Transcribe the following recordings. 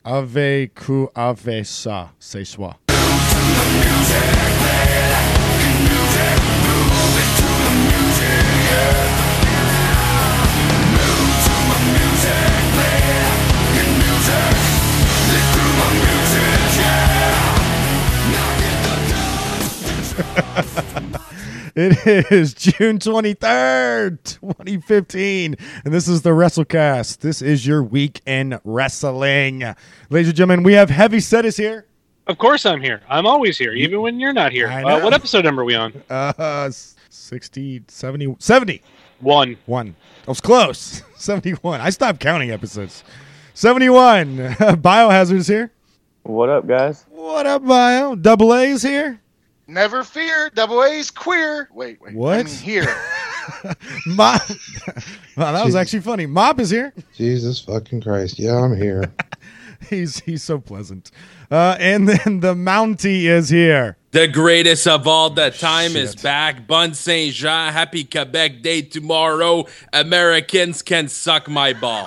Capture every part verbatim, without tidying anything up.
Ave ku ave sa, c'est soi. It is June twenty-third, twenty fifteen, and this is the WrestleCast. This is your weekend wrestling. Ladies and gentlemen, we have Heavy Set is here. Of course I'm here. I'm always here, even when you're not here. Uh, what episode number are we on? Uh, sixty, seventy, seventy. One. One. I was close. seventy-one. I stopped counting episodes. seventy-one. Biohazard is here. What up, guys? What up, Bio? Double A is here. Never fear, Double A's queer. Wait, wait. What? I mean, here. Mop. Wow, that was actually funny. Mop is here. Jesus fucking Christ. Yeah, I'm here. he's he's so pleasant. Uh, and then the Mountie is here. The greatest of all the time Shit. is back. Bon Saint Jean. Happy Quebec Day tomorrow. Americans can suck my balls.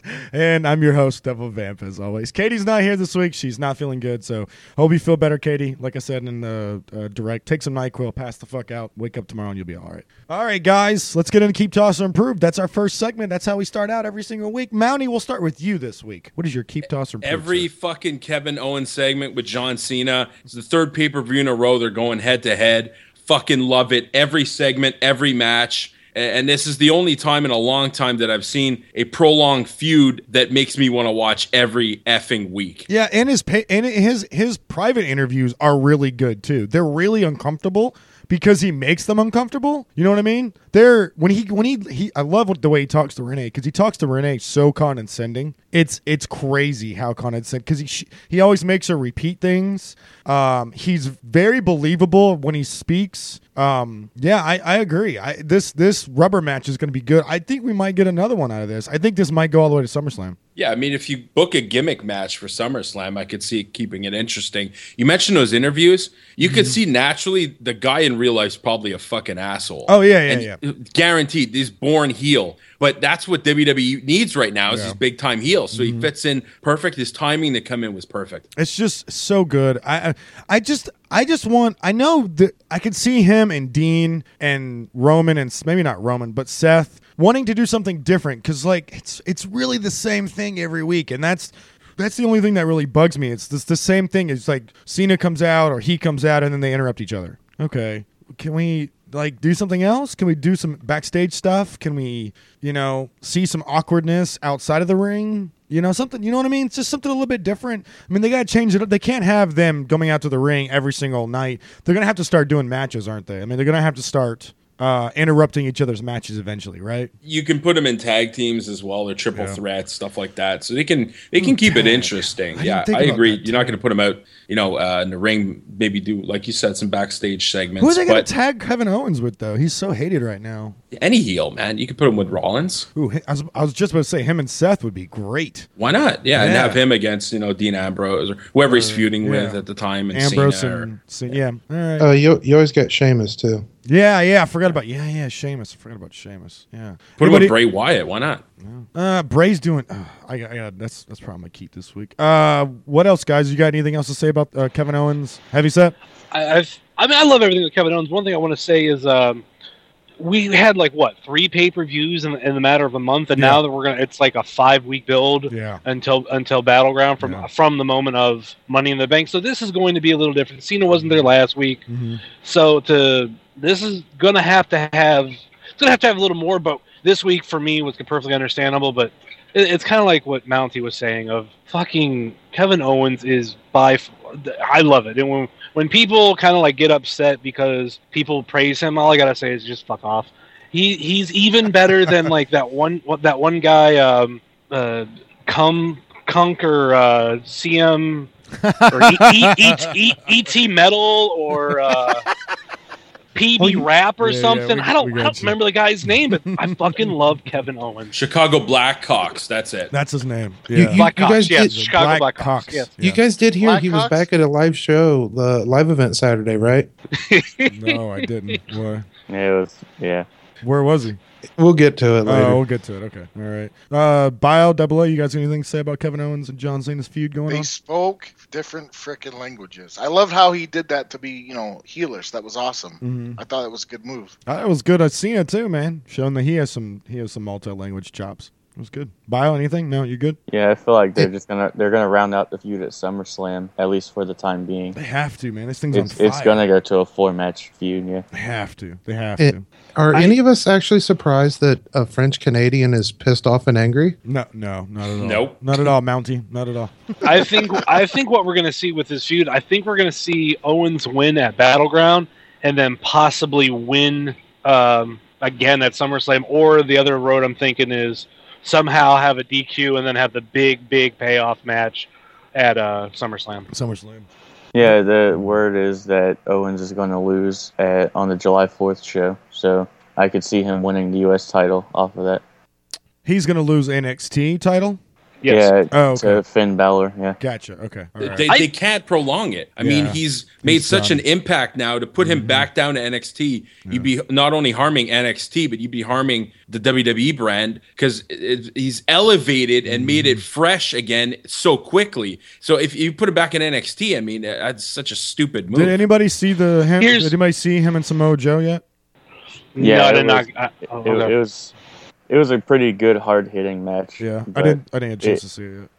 And I'm your host, Devil Vamp, as always. Katie's not here this week. She's not feeling good, so hope you feel better, Katie. Like I said in the uh, direct, take some NyQuil, pass the fuck out, wake up tomorrow, and you'll be all right. All right, guys, let's get into Keep Toss or Improve. That's our first segment. That's how we start out every single week. Mountie, we'll start with you this week. What is your Keep Toss or Improve? Every sir? fucking Kevin Owens segment with John Cena. It's the third pay-per-view in a row. They're going head-to-head. Fucking love it. Every segment, every match. And this is the only time in a long time that I've seen a prolonged feud that makes me want to watch every effing week. Yeah, and his pay, and his his private interviews are really good too. They're really uncomfortable because he makes them uncomfortable. You know what I mean? They're when he when he, he I love what, the way he talks to Renee, because he talks to Renee so condescending. It's it's crazy how condescending, because he he always makes her repeat things. Um, he's very believable when he speaks. Um, yeah, I, I agree. I this this rubber match is going to be good. I think we might get another one out of this. I think this might go all the way to SummerSlam. Yeah, I mean, if you book a gimmick match for SummerSlam, I could see it keeping it interesting. You mentioned those interviews. You mm-hmm. could see naturally the guy in real life is probably a fucking asshole. Oh, yeah, yeah, and yeah. Guaranteed. He's born heel. But that's what W W E needs right now is yeah. his big-time heel. So mm-hmm. he fits in perfect. His timing to come in was perfect. It's just so good. I, I, I just, I just want. I know that I could see him and Dean and Roman and maybe not Roman, but Seth wanting to do something different, because like it's, it's really the same thing every week, and that's. That's the only thing that really bugs me. It's this, the same thing. It's like Cena comes out or he comes out and then they interrupt each other. Okay, can we like do something else? Can we do some backstage stuff? Can we, you know, see some awkwardness outside of the ring? You know, something, you know what I mean? It's just something a little bit different. I mean, they got to change it up. They can't have them coming out to the ring every single night. They're going to have to start doing matches, aren't they? I mean, they're going to have to start uh, interrupting each other's matches eventually, right? You can put them in tag teams as well, or triple yeah. threats, stuff like that. So they can they can Ooh, keep tag. it interesting. I yeah, I agree. You're not going to put them out, you know, uh, in the ring. Maybe do, like you said, some backstage segments. Who are they going to tag Kevin Owens with, though? He's so hated right now. Any heel, man. You could put him with Rollins. Ooh, I was, I was just about to say him and Seth would be great. Why not? Yeah, yeah. and have him against, you know, Dean Ambrose or whoever he's uh, feuding yeah. with at the time. And Ambrose Cena and or, Cena, yeah. All right. Uh, you you always get Sheamus too. Yeah, yeah. I forgot about yeah, yeah. Sheamus. I forgot about Sheamus. Yeah. Put Anybody, him with Bray Wyatt. Why not? Uh, Bray's doing. Uh, I, I got that's that's probably my keep this week. Uh, what else, guys? You got anything else to say about uh, Kevin Owens? Heavy Set? I, I've. I mean, I love everything with Kevin Owens. One thing I want to say is, um, we had like what three pay per views in, in the matter of a month, and yeah. now that we're gonna, it's like a five week build yeah. until until Battleground from yeah. from the moment of Money in the Bank. So this is going to be a little different. Cena wasn't there last week, mm-hmm. so to this is gonna have to have it's gonna have to have a little more. But this week for me was perfectly understandable. But it, it's kind of like what Mountie was saying of fucking Kevin Owens is by. I love it, and when when people kind of like get upset because people praise him, all I gotta say is just fuck off. He he's even better than like that one that one guy, um, uh, Cum Kunk or uh, C M or E T Metal or uh, P B Rap or yeah, something. Yeah, we, I don't we I don't you. remember the guy's name, but I fucking love Kevin Owens. Chicago Blackhawks. That's it. That's his name. You- Yeah. you- Black guys Hawks, yes, did- Chicago Black Blackhawks. Hawks. Yes. You guys did hear Black he was Hawks? back at a live show, the live event Saturday, right? No, I didn't. Where, Yeah, it was, yeah. where was he? We'll get to it later. Oh, we'll get to it. Okay. All right. Uh, Bio, Double A, you guys got anything to say about Kevin Owens and John Cena's feud going They on? spoke different frickin' languages. I loved how he did that to be, you know, heelish. That was awesome. Mhm. I thought it was a good move. That was good. I've seen it too, man. Showing that he has some he has some multi-language chops. It was good. Bio, anything? No, you good? Yeah, I feel like they're just gonna they're gonna round out the feud at SummerSlam, at least for the time being. They have to, man. This thing's It's on fire. it's gonna go to a four match feud. Yeah. They have to. They have It- to. Are I- any of us actually surprised that a French Canadian is pissed off and angry? No, no, not at all. Nope. Not at all, Mountie. Not at all. I think I think what we're going to see with this feud, I think we're going to see Owens win at Battleground and then possibly win um, again at SummerSlam. Or the other road I'm thinking is somehow have a D Q and then have the big, big payoff match at uh, SummerSlam. SummerSlam. Yeah, the word is that Owens is going to lose at, on the July fourth show, so I could see him winning the U S title off of that. He's going to lose N X T title? Yes. Yeah, Oh, okay. to Finn Balor. Yeah, Gotcha. Okay. All right. They, I- they can't prolong it. I mean, Yeah. he's made He's such done. an impact now to put him back down to N X T. You'd be not only harming N X T, but you'd be harming the W W E brand because he's elevated and made it fresh again so quickly. So if you put him back in N X T, I mean, that's such a stupid move. Did anybody see the him, Here's- did anybody see him and Samoa Joe yet? Yeah, no, I it did not. was- I, oh, it, okay. it was it was a pretty good, hard hitting match. Yeah. I but didn't I didn't get a chance it- to see it yet.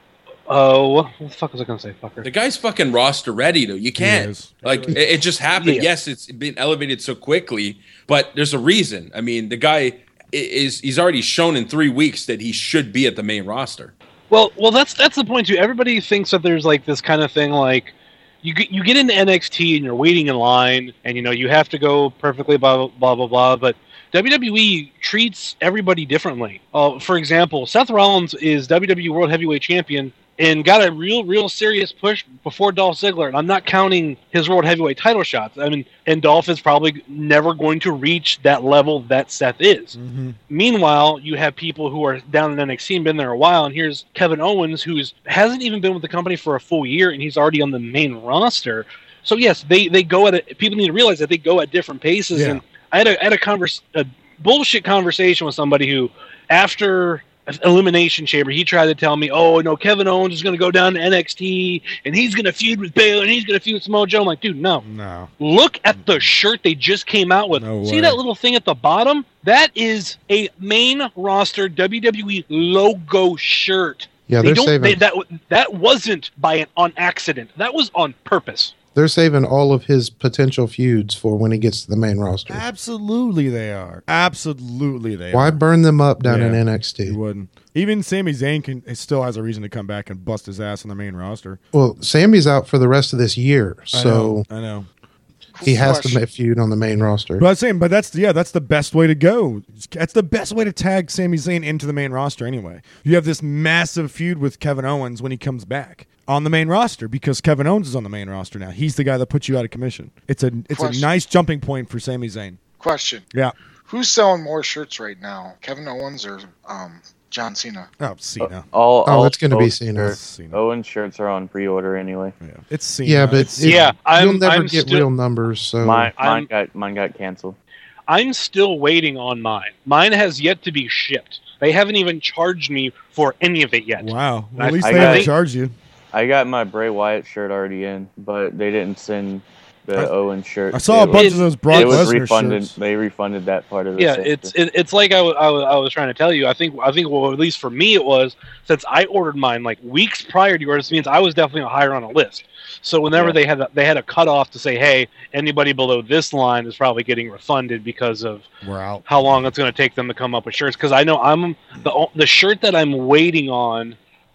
Oh, what the fuck was I going to say, fucker? The guy's fucking roster ready, though. You can't. is. Like, it, it just happened. Yeah. Yes, it's been elevated so quickly, but there's a reason. I mean, the guy i- is he's already shown in three weeks that he should be at the main roster. Well, well, that's that's the point too. Everybody thinks that there's like this kind of thing, like you get you get into N X T and you're waiting in line, and you know you have to go perfectly, blah blah blah blah. But W W E treats everybody differently. Uh, for example, Seth Rollins is W W E World Heavyweight Champion and got a real, real serious push before Dolph Ziggler. And I'm not counting his World Heavyweight title shots. I mean, and Dolph is probably never going to reach that level that Seth is. Mm-hmm. Meanwhile, you have people who are down in N X T and been there a while, and here's Kevin Owens, who's hasn't even been with the company for a full year, and he's already on the main roster. So yes, they, they go at it. People need to realize that they go at different paces. Yeah. And I had a I had a converse a bullshit conversation with somebody who, after Elimination Chamber, he tried to tell me, "Oh no, Kevin Owens is going to go down to N X T and he's going to feud with Baylor and he's going to feud with Samoa Joe." I'm like, dude, no. No. Look at the shirt they just came out with. No See way. that little thing at the bottom? That is a main roster W W E logo shirt. Yeah, They they're don't. saving They, that that wasn't by an, on accident. That was on purpose. they're saving all of his potential feuds for when he gets to the main roster. Absolutely they are. Absolutely they Why are. burn them up down in Yeah. N X He T? wouldn't. Even Sami Zayn can still has a reason to come back and bust his ass on the main roster. Well, Sammy's out for the rest of this year, so I know. I know. he has to Question. make feud on the main roster. But I'm saying, but that's yeah, that's the best way to go. That's the best way to tag Sami Zayn into the main roster. Anyway, you have this massive feud with Kevin Owens when he comes back on the main roster because Kevin Owens is on the main roster now. He's the guy that puts you out of commission. It's a it's a Question. nice jumping point for Sami Zayn. Question: Yeah. Who's selling more shirts right now, Kevin Owens or um, John Cena? Oh, Cena. All, Oh, all it's gonna be Owens Cena. shirts- Cena. Owens shirts are on pre-order anyway. Yeah, it's Cena. yeah, but It's- it- Yeah, I'm- you'll never I'm get still- real numbers. So Mine, mine I'm- got mine got canceled. I'm still waiting on mine. Mine has yet to be shipped. They haven't even charged me for any of it yet. wow. Well, I- at least I they got haven't it. charged you. I got my Bray Wyatt shirt already in, but they didn't send the I- Owens shirt. I saw a It bunch was- of those Brock It was Lesnar refunded. shirts. They refunded that part of it. Yeah, it's it, it's like I was, I, was, I was trying to tell you. I think I think well, at least for me it was since I ordered mine like weeks prior to yours. Means I was definitely higher on a list. So whenever Yeah. they had a, they had a cutoff to say, hey, anybody below this line is probably getting refunded because of We're out. how long it's going to take them to come up with shirts. Because I know I'm the o- the shirt that I'm waiting on.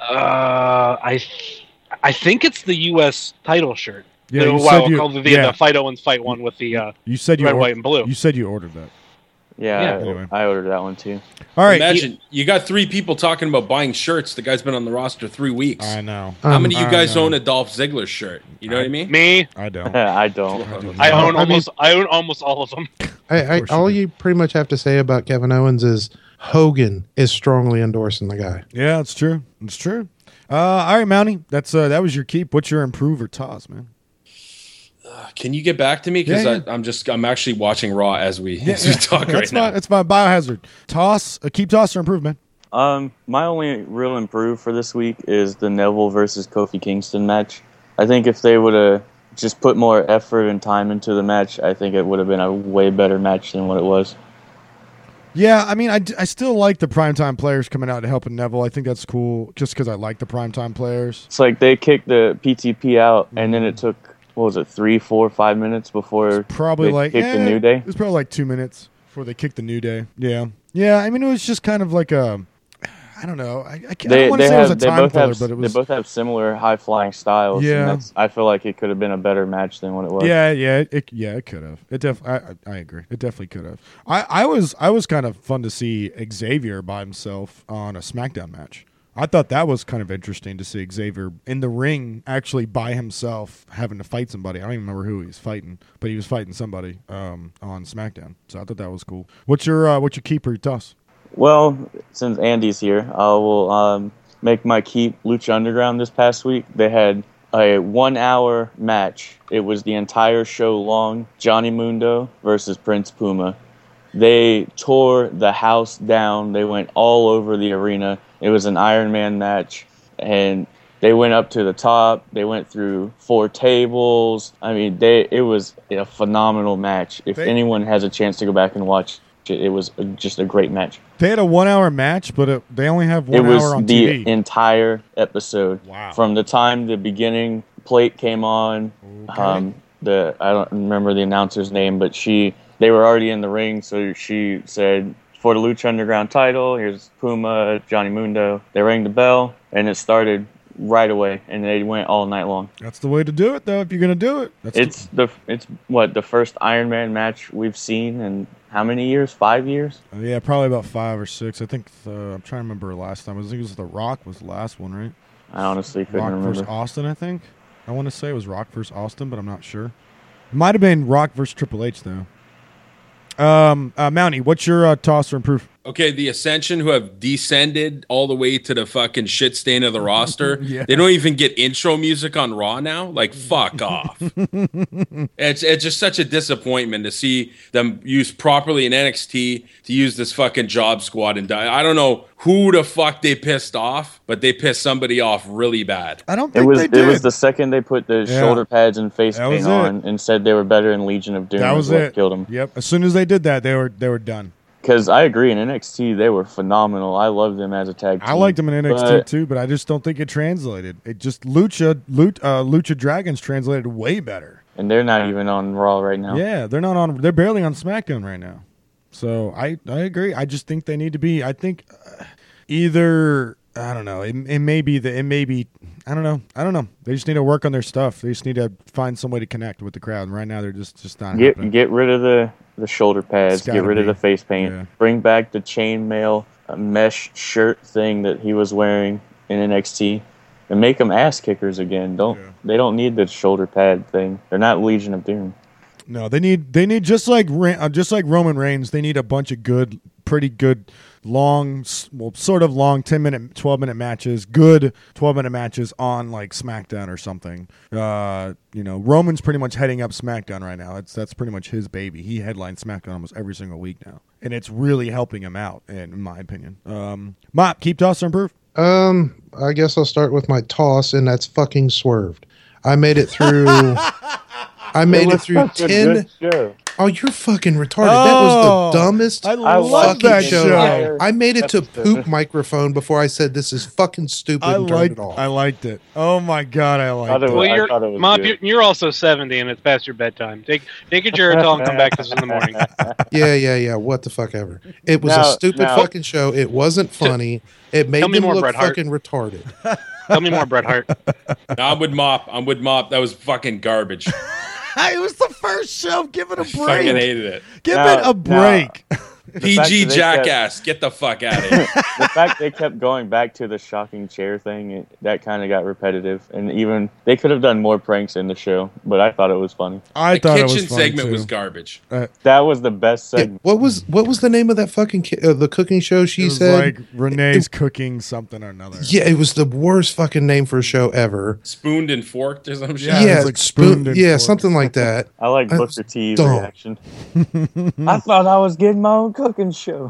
Uh, I I think it's the U S title shirt. Yeah, the, you well, said you, called the, the, yeah, the Fight Owens fight one with the uh, you said you red, or- white, and blue. You said you ordered that. yeah. yeah. I, Anyway. I ordered that one too. All right. Imagine you got three people talking about buying shirts. The guy's been on the roster three weeks. I know. How Um, many of you I guys know. own a Dolph Ziggler shirt? You know what I mean? Me, I don't. I don't. I I own mean- almost I own almost all of them. I, I, course you all do. you pretty much have to say about Kevin Owens is Hogan is strongly endorsing the guy. Yeah, it's true. It's true. Uh, all right, Mountie. That's uh, that was your keep. What's your improve or toss, man? Uh, can you get back to me? Because Yeah, yeah. I'm just I'm actually watching Raw as we Yeah, as we yeah. talk right That's now. my that's my biohazard. Toss, uh, keep toss or improve, man. Um, my only real improve for this week is the Neville versus Kofi Kingston match. I think if they would have just put more effort and time into the match, I think it would have been a way better match than what it was. Yeah, I mean, I, I still like the primetime players coming out to help Neville. I think that's cool, just because I like the primetime players. It's like they kicked the P T P out, and then it took, what was it, three, four, five minutes before Probably they like kicked yeah, the New Day? It was probably like two minutes before they kicked the New Day. Yeah, yeah. I mean, it was just kind of like a, I don't know. I, I, can't- I They, don't want they, to say have, it was a they, time both filler, have, but it was. they both have similar high-flying styles. and Yeah. that's, I feel like it could have been a better match than what it was. Yeah, yeah, it, it yeah, it could have. It def. I, I I agree. It definitely could have. I, I was I was kind of fun to see Xavier by himself on a SmackDown match. I thought that was kind of interesting to see Xavier in the ring actually by himself having to fight somebody. I don't even remember who he was fighting, but he was fighting somebody um, on SmackDown. So I thought that was cool. What's your uh, what's your keeper, your toss? Well, since Andy's here, I will um, make my keep Lucha Underground this past week. They had a one-hour match. It was the entire show long. Johnny Mundo versus Prince Puma. They tore the house down. They went all over the arena. It was an Iron Man match, and they went up to the top. They went through four tables. I mean, they it was a phenomenal match. If They- anyone has a chance to go back and watch it, it was just a great match. They had a one hour match, but it, they only have It one was hour on the T V. entire episode. Wow. From the time the beginning plate came on, Okay. um, the I don't remember the announcer's name, but she they were already in the ring, so she said, "For the Lucha Underground title, here's Puma, Johnny Mundo." They rang the bell, and it started right away, and they went all night long. That's the way to do it, though. If you're gonna do it, that's It's the it's what the first Iron Man match we've seen in how many years? Five years? Uh, yeah, probably about five or six. I think uh, I'm trying to remember last time. I think it was The Rock was the last one, right? I honestly couldn't Rock remember. versus Austin, I think. I want to say it was Rock versus Austin, but I'm not sure. Might have been Rock versus Triple H though. Um, uh, Mountie, what's your uh, toss or improve? Okay, the Ascension who have descended all the way to the fucking shit stain of the roster. Yeah. They don't even get intro music on Raw now. Like, fuck off. It's it's just such a disappointment to see them used properly in N X T to use this fucking job squad and die. I don't know who the fuck they pissed off, but they pissed somebody off really bad. I don't It think was they it did. was the second they put the Yeah. shoulder pads and face That was paint it. on and said they were better in Legion of Doom. that is was what it. killed them. Yep. As soon as they did that, they were they were done. Because I agree, in N X T they were phenomenal. I loved them as a tag team. I liked them in N X T but too, but I just don't think it translated. It just Lucha Lut, uh, Lucha Dragons translated way better. And they're not even on Raw right now. Yeah, they're not on. They're barely on SmackDown right now. So I I agree. I just think they need to be. I think uh, either I don't know. It, it may be the. It may be. I don't know. I don't know. They just need to work on their stuff. They just need to find some way to connect with the crowd. And right now they're just just not Get happening. get rid of the, the shoulder pads. It's gotta Get rid of be. the face paint. Yeah. Bring back the chainmail uh, mesh shirt thing that he was wearing in N X T, and make them ass kickers again. Don't Yeah. they don't need the shoulder pad thing. They're not Legion of Doom. No, they need they need just like Ra- uh, just like Roman Reigns. They need a bunch of good, pretty good, long, s- well, sort of long, ten minute, twelve minute matches. Good twelve minute matches on like SmackDown or something. Uh, you know, Roman's pretty much heading up SmackDown right now. That's that's pretty much his baby. He headlines SmackDown almost every single week now, and it's really helping him out, in my opinion. Um, Mop, keep toss or improve. Um, I guess I'll start with my toss, and that's fucking Swerved. I made it through. I made it through ten. Oh, you're fucking retarded. that was Oh, the dumbest I I love watched that the show. entire I made it to episode. poop microphone before I said this is fucking stupid I and turned liked it off. I liked it. Oh my god, I liked Thought it it. was- Well, I you're, thought it was Mop, good. you're, you're also seventy, and it's past your bedtime. Take take a Geritol and come back to us in the morning. Yeah, yeah, yeah. What the fuck ever. It was a Now- stupid now- fucking show. It wasn't funny. It made Tell me them more, look Bret Hart. fucking retarded. Tell me more, Bret Hart. I'm with Mop. I'm with Mop. That was fucking garbage. It was the first show. Give it a I fucking break. hated it. Give Now- it a break. P G jackass, kept, get the fuck out of here. The fact they kept going back to the shocking chair thing, it, that kind of got repetitive. And even they could have done more pranks in the show, but I thought it was funny. I the thought kitchen it was funny segment too. was garbage. Uh, that was the best segment. Yeah, what was what was the name of that fucking ki- uh, the cooking show? She it was said like Renee's it, cooking something or another. Yeah, it was the worst fucking name for a show ever. Spooned and forked or some shit. Yeah, yeah, like spoon, and yeah forked. something like that. I like Booker T's dumb. reaction. I thought I was getting my own cooking show.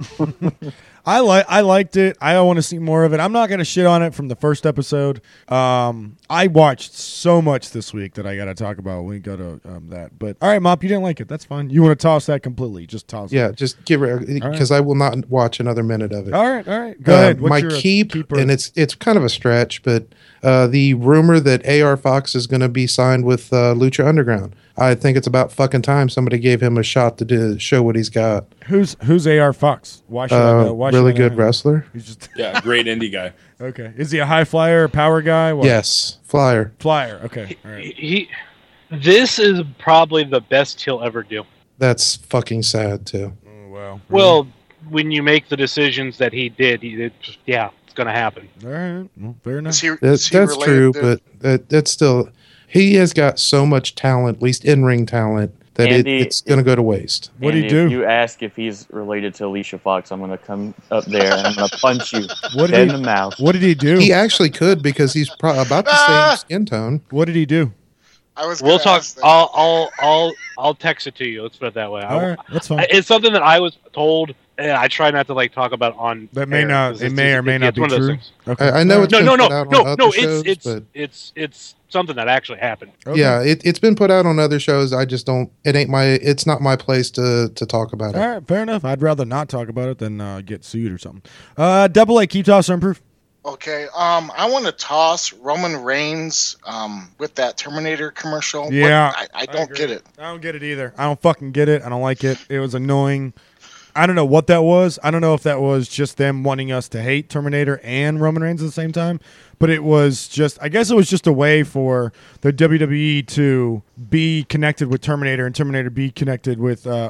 I like I liked it. I want to see more of it. I'm not going to shit on it from the first episode. Um, I watched so much this week that I got to talk about when we go to um, that. But all right, Mop, you didn't like it. That's fine. You want to toss that completely? Just toss Yeah, it. just give it because right. I will not watch another minute of it. All right, all right. Go uh, ahead. What's my your keep, keeper? and it's it's kind of a stretch, but uh, the rumor that A R Fox is going to be signed with uh, Lucha Underground. I think it's about fucking time somebody gave him a shot to do, show what he's got. Who's who's A R Fox? Why should uh, I know? Why really should I good know? wrestler. He's just Yeah, great indie guy. okay. Is he a high flyer, power guy? What? Yes, flyer. Flyer. Okay. All right. He, this is probably the best he'll ever do. That's fucking sad too. Oh, wow. Well, when you make the decisions that he did, he, it, yeah, it's going to happen. All right. Well, fair enough. Is he, That, is he that's related true, to- but that, that's still he has got so much talent, at least in ring talent, that it, Andy, it's going to go to waste. What do And you do? If you ask if he's related to Alicia Fox, I'm going to come up there and I'm going to punch you What did dead in he- the mouth. What did he do? He actually could because he's pro- about the Ah! same skin tone. What did he do? I was. We'll gonna talk. ask that. I'll, I'll, I'll, I'll text it to you. Let's put it that way. All I, right. That's fine. I- it's something that I was told, and I try not to like talk about on. That may air, not. 'cause It it's may just- or may it's not be one of those true. things. Okay. I, I know All it's No, been no, no, put out on no, other no. It's shows, it's but it's it's something that actually happened. Okay. yeah, it, it's been put out on other shows. I just don't. It ain't my. It's not my place to to talk about it. All right. Fair enough. I'd rather not talk about it than uh, get sued or something. Uh, Double A, keep toss or improve. Okay, um, I want to toss Roman Reigns um, with that Terminator commercial. Yeah, What- I, I I don't agree. get it. I don't get it either. I don't fucking get it. I don't like it. It was annoying. I don't know what that was. I don't know if that was just them wanting us to hate Terminator and Roman Reigns at the same time, but it was just, I guess it was just a way for the W W E to be connected with Terminator and Terminator be connected with. Uh,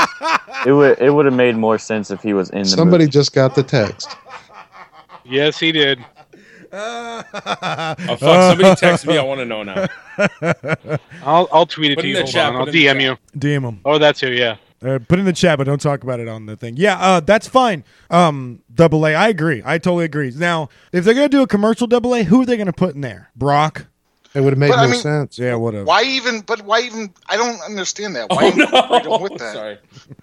It would it would have made more sense if he was in the Somebody movie. just got the text. Yes, he did. Oh fuck! Somebody text me. I want to know now. I'll I'll tweet it Put to in you. the Hold chat, on. put I'll in the D M chat. you. D M them. Oh, that's who. Yeah. Uh, put in the chat, but don't talk about it on the thing. Yeah, uh, that's fine. Um, Double A, I agree. I totally agree. Now, if they're gonna do a commercial Double A, who are they gonna put in there? Brock? It would have made But, I more mean- sense. Yeah, whatever. Why even? But why even? I don't understand that. Why Oh incorporate him no! with that? Sorry.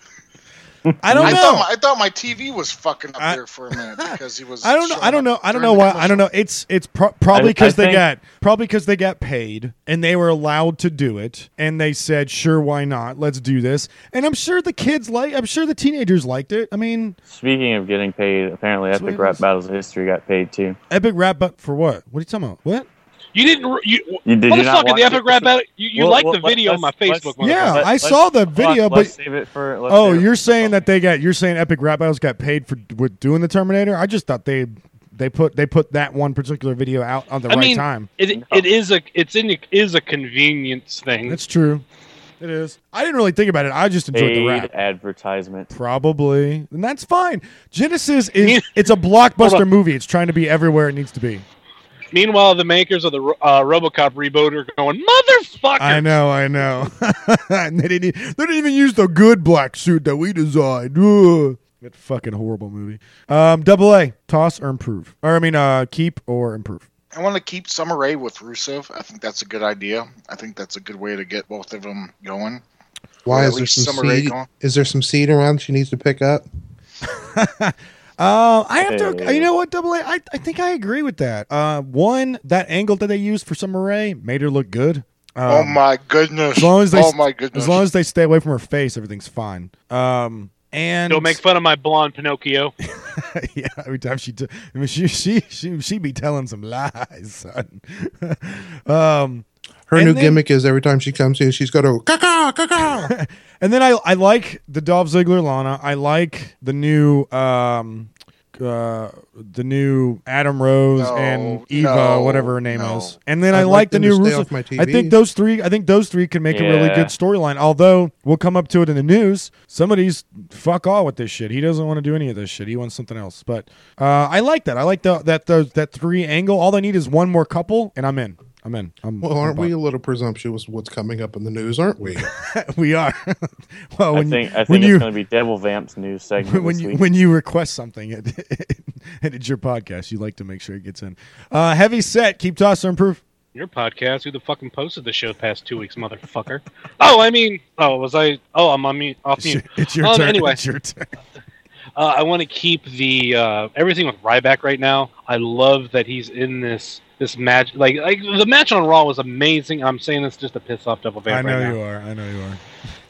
I don't I know. thought my, I thought my T V was fucking up I- there for a minute because he was. I don't know. showing I don't know. up I don't during know the why. I don't know. commercial. It's it's pro- probably I- I because they think- got probably because they got paid and they were allowed to do it and they said, sure, why not? Let's do this. And I'm sure the kids like. I'm sure the teenagers liked it. I mean, Speaking of getting paid, apparently That's what Epic it Rap is. Battles of History got paid too. Epic Rap, but for what? What are you talking about? What? You didn't. re- You, You did you not motherfucker, watch the Epic it? Rap Battle. You, you Well, liked well, the video on my let's- Facebook. let's- Yeah, motherfucker. I Let's- saw the hold on, video, let's but save it for. Let's oh, save it you're for- saying that they got. You're saying Epic Rap Battles got paid for with doing the Terminator. I just thought they they put they put that one particular video out on the I right mean, time. It it is a it's in is a convenience thing. That's true. It is. I didn't really think about it. I just enjoyed the paid rap. advertisement. Probably, and that's fine. Genesis is Me- it's a Hold blockbuster on. movie. It's trying to be everywhere it needs to be. Meanwhile, the makers of the uh, RoboCop reboot are going, motherfucker. I know, I know. And they didn't. e- They didn't even use the good black suit that we designed. Ugh. That fucking horrible movie. Um, Double A, toss or improve, or I mean, uh, keep or improve. I want to keep Summer Rae with Rusev. I think that's a good idea. I think that's a good way to get both of them going. Why Or at is there least some Summer Rae seed? going. Is there some seed around she needs to pick up? Uh, I have to. Hey. You know what, Double A? I I think I agree with that. Uh, one that angle that they used for Summer Rae made her look good. Um, oh my goodness! As long as they, oh my goodness! as long as they stay away from her face, everything's fine. Um, and Don't make fun of my blonde Pinocchio. yeah, every time she, t- I mean, she she she she be telling some lies, son. um, Her And new then- gimmick is every time she comes in, she's got to caca caca. and then I I like the Dolph Ziggler Lana. I like the new um uh, the new Adam Rose No, and Eva, no, whatever her name no. is. And then I'd I like like the them to new stay Rusev. off my T I V. think those three. I think those three can make a really Yeah. good storyline. Although we'll come up to it in the news. Somebody's fuck all with this shit. He doesn't want to do any of this shit. He wants something else. But uh, I like that. I like the, that those that three angle. All they need is one more couple, and I'm in. I'm in. I'm, Well, aren't I'm we a little presumptuous what's coming up in the news, aren't we? we are. well, I when think you, I when think you it's going to be Devil Vamp's news segment when this you week. when you request something and it's your podcast, you like to make sure it gets in. Uh, heavy set. Keep tossing improve. Your podcast? Who the fucking posted the show the past two weeks, motherfucker? Oh, I mean, oh, was I? Oh, I'm on mute. Off It's your, mute. it's your Um, turn. anyway. It's your turn. Uh, I want to keep the uh, everything with Ryback right now. I love that he's in this this match. Like, like the match on Raw was amazing. I'm saying this just to piss off Devil Vamp I know right now. you are. I know you are.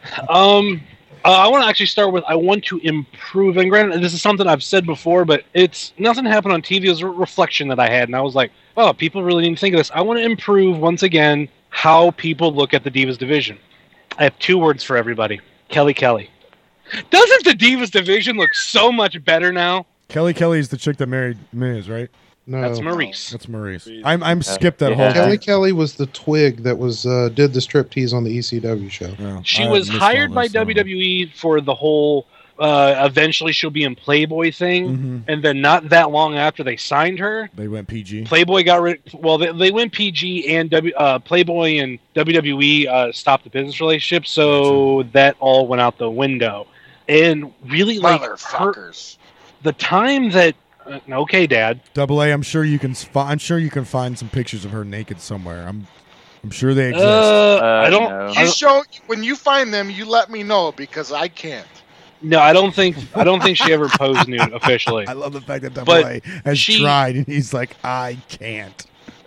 Um, uh, I want to actually start with I want to improve. And granted, this is something I've said before, but it's nothing happened on T V. It was a reflection that I had, and I was like, oh, people really need to think of this. I want to improve once again how people look at the Divas division. I have two words for everybody: Kelly Kelly. Doesn't the Divas division look so much better now? Kelly Kelly's the chick that married Miz, right? No. That's Maurice. That's Maurice. I'm I'm skipped that Yeah. whole. Kelly thing. Kelly was the twig that was uh, did the striptease on the E C W show. Yeah, She I was missed all hired by this, so- W W E for the whole uh, eventually she'll be in Playboy thing, Mhm. and then not that long after they signed her, They went P G. Playboy got rid. Well, they, they went P G, and W uh, Playboy and W W E uh, stopped the business relationship, so that all went out the window. And really, like her, Motherfuckers. the time that uh, okay, Dad, Double A. I'm sure you can. Fi- I'm sure you can find some pictures of her naked somewhere. I'm. I'm sure they exist. uh, Uh, I don't. no. I You don't show when you find them, you let me know because I can't. no, I don't think. I don't think she ever posed nude officially. I love the fact that Double But A has she- tried, and he's like, I can't.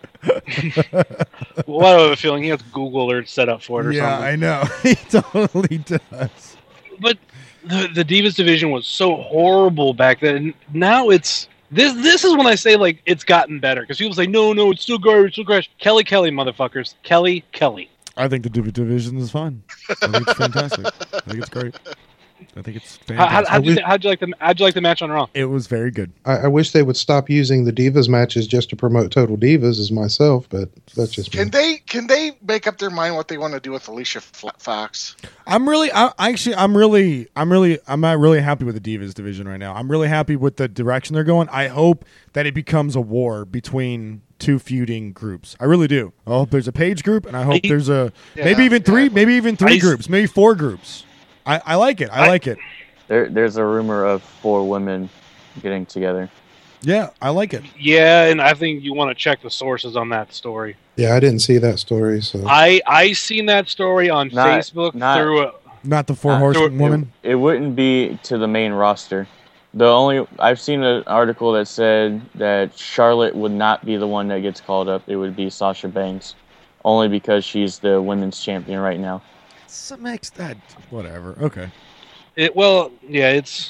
Well, I have a feeling he has Google Alert set up for it or yeah, something. I know. he totally does. But the the Divas division was so horrible back then. Now it's this. This is when I say like it's gotten better because people say no, no, it's still garbage, still garbage. Kelly, Kelly, motherfuckers, Kelly, Kelly. I think the div- division is fine. I think it's fantastic. I think it's great. I think it's How, how, fantastic. how'd, you, wish- think- how'd you like the how'd you like the match on Raw? it was very good. I, I wish they would stop using the Divas matches just to promote Total Divas as myself, but that's just me. Can they can they make up their mind what they want to do with Alicia F- Fox? I'm really, I, I actually, I'm really, I'm really, I'm not really happy with the Divas division right now. I'm really happy with the direction they're going. I hope that it becomes a war between two feuding groups. I really do. I hope there's a Page group, and I hope I- there's a Yeah, maybe even three, yeah. maybe even three I- groups, maybe four groups. I, I like it. I, I- like it. There, there's a rumor of four women getting together. Yeah, I like it. Yeah, and I think you want to check the sources on that story. Yeah, I didn't see that story, so I I seen that story on Not- Facebook not- through a, Not the four Uh, horsewomen. so- woman. It wouldn't be to the main roster. The only I've seen an article that said that Charlotte would not be the one that gets called up. It would be Sasha Banks, only because she's the women's champion right now. So makes that whatever. Okay. it. Well, yeah, it's.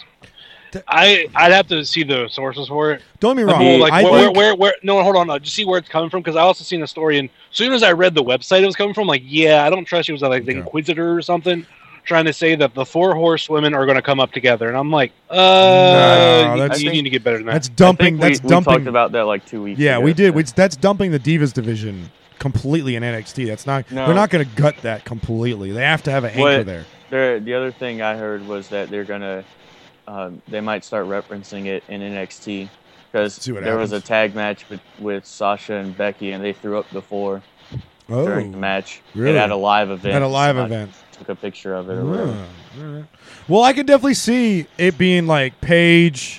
I I'd have to see the sources for it. Don't get me Like, wrong. well, like I where, think, where, where, where, no, hold on, no, just see where it's coming from because I also seen the story, and as soon as I read the website it was coming from, like, yeah, I don't trust you. It was like the Okay. Inquisitor or something, trying to say that the four horsewomen are going to come up together, and I'm like, uh, No, you, that's- you need to get better than that. that's I dumping. think we, That's we dumping. talked about that like two weeks Yeah, ago. we did. We, that's dumping the Divas division completely in N X T. That's not. No. They're not going to gut that completely. They have to have an anchor What- there. There, the other thing I heard was that they're gonna, um, they might start referencing it in N X T because See what there was a happens. tag match with, with Sasha and Becky, and they threw up the four Oh, during the match. really? At a live event. at a live Somebody event. Took a picture of it. Or whatever. Ah, all right. Well, I could definitely see it being like Paige,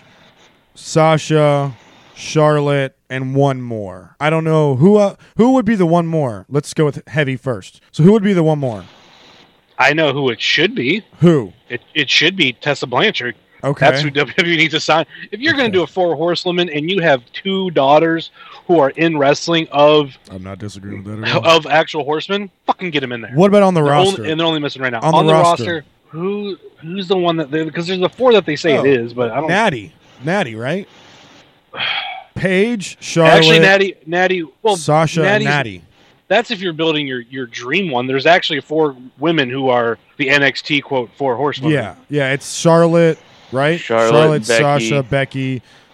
Sasha, Charlotte, and one more. I don't know who. Uh, who would be the one more? Let's go with Heavy first. So who would be the one more? I know who it should be. Who? It it should be Tessa Blanchard. Okay. That's who W W E needs to sign. If you're going Okay. to do a four horsewoman and you have two daughters who are in wrestling of I'm not disagreeing with that at all. of actual horsemen, fucking get them in there. What about on the They're roster? only, and they're only missing right now On the roster. Who who's the one that they because there's the four that they say Oh, it is, but I don't. Natty. Natty, right? Paige, Charlotte, Actually, Natty, Natty. Well, Sasha, and Natty's- Natty. That's if you're building your, your dream one. There's actually four women who are the N X T quote four horsewomen. Yeah, yeah. It's Charlotte, right? Charlotte, Becky. Sasha, Becky,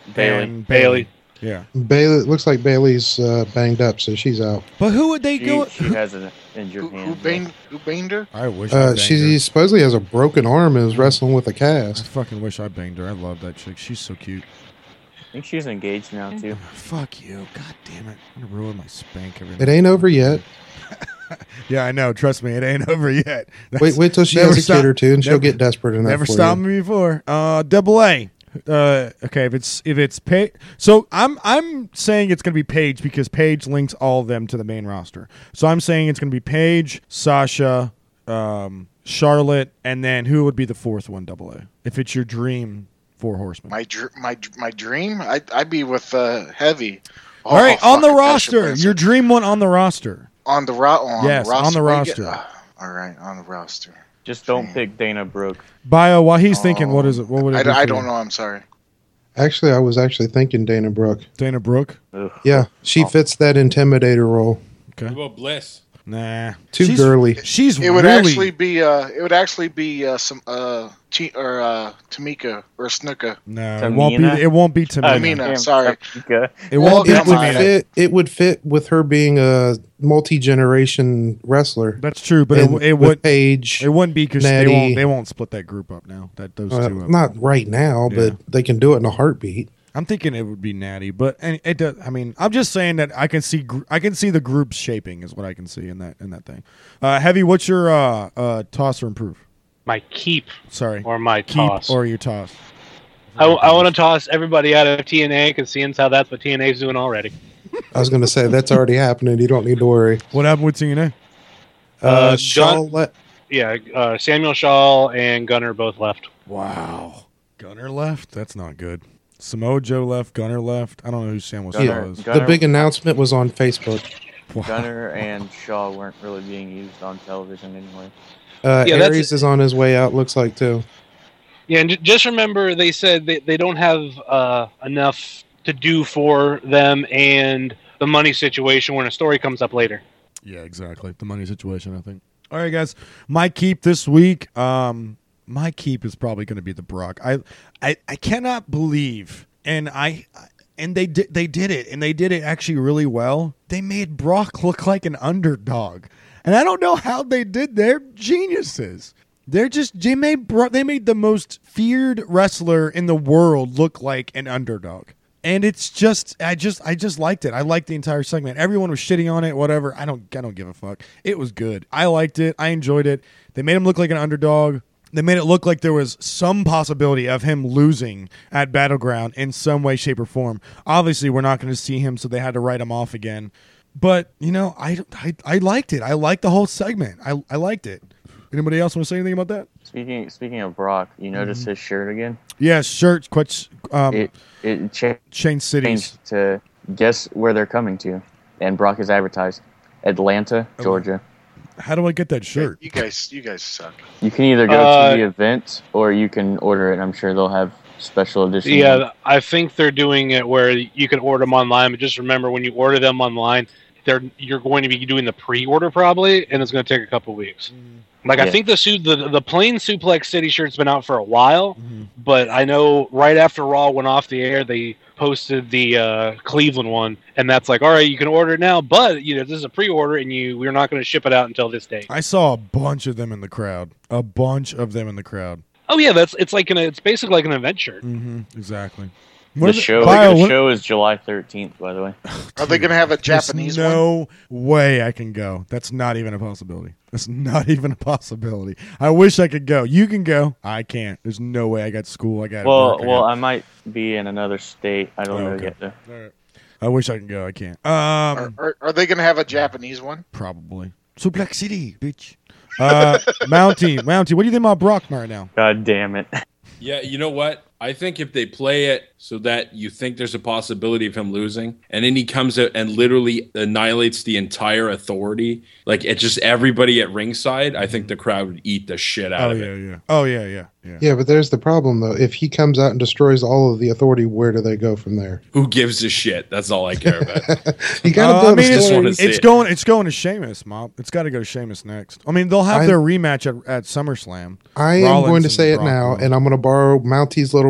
Bailey. and Bailey. Yeah, Bailey looks like Bailey's uh, banged up, so she's out. but who would they She, go? she who- has an injured Who, who, hand. banged, who banged her? I wish I Uh, banged she her. supposedly has a broken arm and is wrestling with a I cast. fucking wish I banged her. I love that chick. She's so cute. I think she's engaged now too. Fuck you. God damn it. I'm gonna ruin my spank every It ain't over yet. Yeah, I know. Trust me, it ain't over yet. Wait, wait till she Never has a stop- kid or two, and she'll never- get desperate enough. Never for stopped you. me before. Uh, double A. Uh, okay, if it's if it's pay, so I'm I'm saying it's gonna be Paige because Paige links all of them to the main roster. So I'm saying it's gonna be Paige, Sasha, um, Charlotte, and then who would be the fourth one? Double A. If it's your dream four horsemen. My dr- my my dream? I'd, I'd be with uh, Heavy. Oh, all right, on the fuck, Tasha roster. Branson. Your dream one on the roster. on the, ro- on Yes, the roster. on the Where you get- roster. ah, all right, on the roster. Just don't pick Dana Brooke. Bio, while he's thinking, what Oh, is it? What would it I, be I for don't you? know. I'm sorry. Actually, I was actually thinking Dana Brooke. Dana Brooke. Ugh. Yeah, she Oh. fits that intimidator role. Okay. What about Bliss? Nah. Too She's- girly. She's It would really. actually be uh, it would actually be uh, some uh, T- or uh, Tamika or Snuka. No, it won't be. Tamina? It won't be Tamina. Tamina. Damn, sorry. Tamika. It Well, won't be It come would on. Tamina. fit. It would fit with her being a multi-generation wrestler. That's true, but And it, it with would. Paige. It wouldn't be because they Natty. won't. They won't split that group up now. That those uh, two. Up. not right now, Yeah. but they can do it in a heartbeat. I'm thinking it would be Natty, but and it does. I mean, I'm just saying that I can see. gr- I can see the groups shaping is what I can see in that in that thing. Uh, Heavy, what's your uh, uh, toss or improve? My keep Sorry, or my keep toss. or your toss. I, I want to toss everybody out of T N A because seeing as how that's what T N A is doing already. I was going to say that's already happening. You don't need to worry. What happened with T N A? Uh, Uh, Charlotte. Yeah, uh, Samuel Shaw and Gunner both left. Wow, Gunner left. That's not good. Samoa Joe left. Gunner left. I don't know who Samuel Shaw Gunner- is. Gunner- The big announcement was on Facebook. Wow. Gunner and Shaw weren't really being used on television anyway. Uh, Yeah, that's- Aries is on his way out. Looks like too. Yeah, and j- just remember they said they, they don't have uh, enough to do for them and the money situation when a story comes up later. Yeah, exactly. The money situation, I think. All right, guys. My keep this week. Um, my keep is probably going to be the Brock. I, I, I cannot believe, and I, and they did, they did it, and they did it actually really well. They made Brock look like an underdog, and I don't know how they did. They're geniuses. They're just they made Brock, they made the most feared wrestler in the world look like an underdog. And it's just, I just, I just liked it. I liked the entire segment. Everyone was shitting on it, whatever. I don't, I don't give a fuck. It was good. I liked it. I enjoyed it. They made him look like an underdog. They made it look like there was some possibility of him losing at Battleground in some way, shape, or form. Obviously, we're not going to see him, so they had to write him off again. But you know, I, I, I liked it. I liked the whole segment. I, I liked it. Anybody else want to say anything about that? Speaking speaking of Brock, you notice Mm-hmm. his shirt again? Yeah, shirt, quite, um, It it cha- Chain Cities. changed to guess where they're coming to, and Brock is advertised Atlanta, Oh. Georgia. How do I get that shirt? You guys, you guys suck. You can either go Uh, to the event or you can order it. I'm sure they'll have special edition. Yeah, I think they're doing it where you can order them online, but just remember when you order them online, they're you're going to be doing the pre-order probably, and it's going to take a couple weeks. Like I Yeah. think the suit, the the plain Suplex City shirt's been out for a while, Mhm. but I know right after Raw went off the air, they posted the uh, Cleveland one, and that's like, all right, you can order it now, but you know this is a pre-order, and you we're not going to ship it out until this date. I saw a bunch of them in the crowd. A bunch of them in the crowd. Oh yeah, that's it's like an it's basically like an event shirt. Mm-hmm. Exactly. The is it- show Bio, the what- show is July thirteenth, by the way. Are they going to have a There's Japanese one? no way I can go. That's not even a possibility. That's not even a possibility. I wish I could go. You can go. I can't. There's no way. I got school. I got Well, work, I well, got- I might be in another state. I don't Oh, know okay. yet. Though. All right. I wish I can go. I can't. Um, Are, are, are they going to have a Japanese one? probably. Suplex City, bitch. Uh, Mountie, Mountie, what do you think about Brock right now? God damn it! Yeah, you know what? I think if they play it so that you think there's a possibility of him losing, and then he comes out and literally annihilates the entire authority, like it's just everybody at ringside, I think the crowd would eat the shit out Oh of yeah, it. yeah. Oh yeah, yeah, yeah. Yeah, but there's the problem though. If he comes out and destroys all of the authority, where do they go from there? Who gives a shit? That's all I care about. You got to Uh, I build mean, a it's, story. wanna see it's it. going. It's going to Sheamus, Mob. It's got to go to Sheamus next. I mean, they'll have I- their rematch at, at SummerSlam. I am Rollins going to and say it Brock now, will. and I'm going to borrow Mountie's little